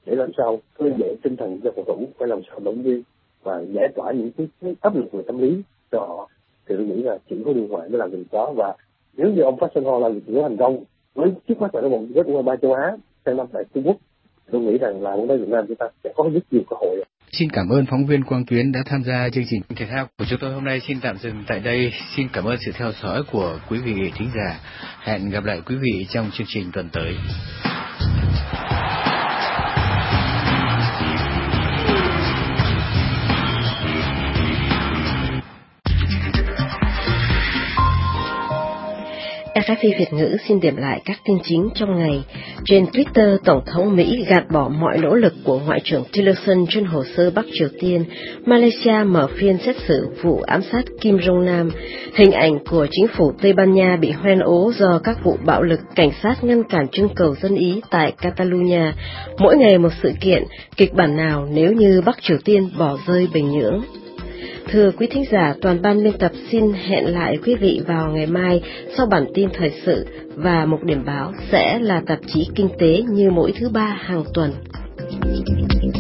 để làm sao khơi dậy tinh thần cho cầu thủ, phải làm sao động viên và giải tỏa những cái, cái áp lực về tâm lý cho họ. Thì tôi nghĩ là chỉ có Đường Hoàng mới làm được đó. Và nếu như ông Park Hang-seo làm được thành công với trước mắt là cái vòng chung kết U hai ba châu Á sang năm tại Trung Quốc, tôi nghĩ rằng là bóng đá Việt Nam chúng ta sẽ có rất nhiều cơ hội. Xin cảm ơn phóng viên Quang Tuyến đã tham gia chương trình thể thao của chúng tôi hôm nay. Xin tạm dừng tại đây. Xin cảm ơn sự theo dõi của quý vị thính giả. Hẹn gặp lại quý vị trong chương trình tuần tới. ép ép pê Việt ngữ xin điểm lại các tin chính trong ngày. Trên Twitter, Tổng thống Mỹ gạt bỏ mọi nỗ lực của Ngoại trưởng Tillerson trên hồ sơ Bắc Triều Tiên. Malaysia mở phiên xét xử vụ ám sát Kim Jong Nam. Hình ảnh của chính phủ Tây Ban Nha bị hoen ố do các vụ bạo lực cảnh sát ngăn cản trưng cầu dân Ý tại Catalonia. Mỗi ngày một sự kiện, kịch bản nào nếu như Bắc Triều Tiên bỏ rơi Bình Nhưỡng. Thưa quý thính giả, toàn ban biên tập xin hẹn lại quý vị vào ngày mai sau bản tin thời sự, và một điểm báo sẽ là tạp chí kinh tế như mỗi thứ ba hàng tuần.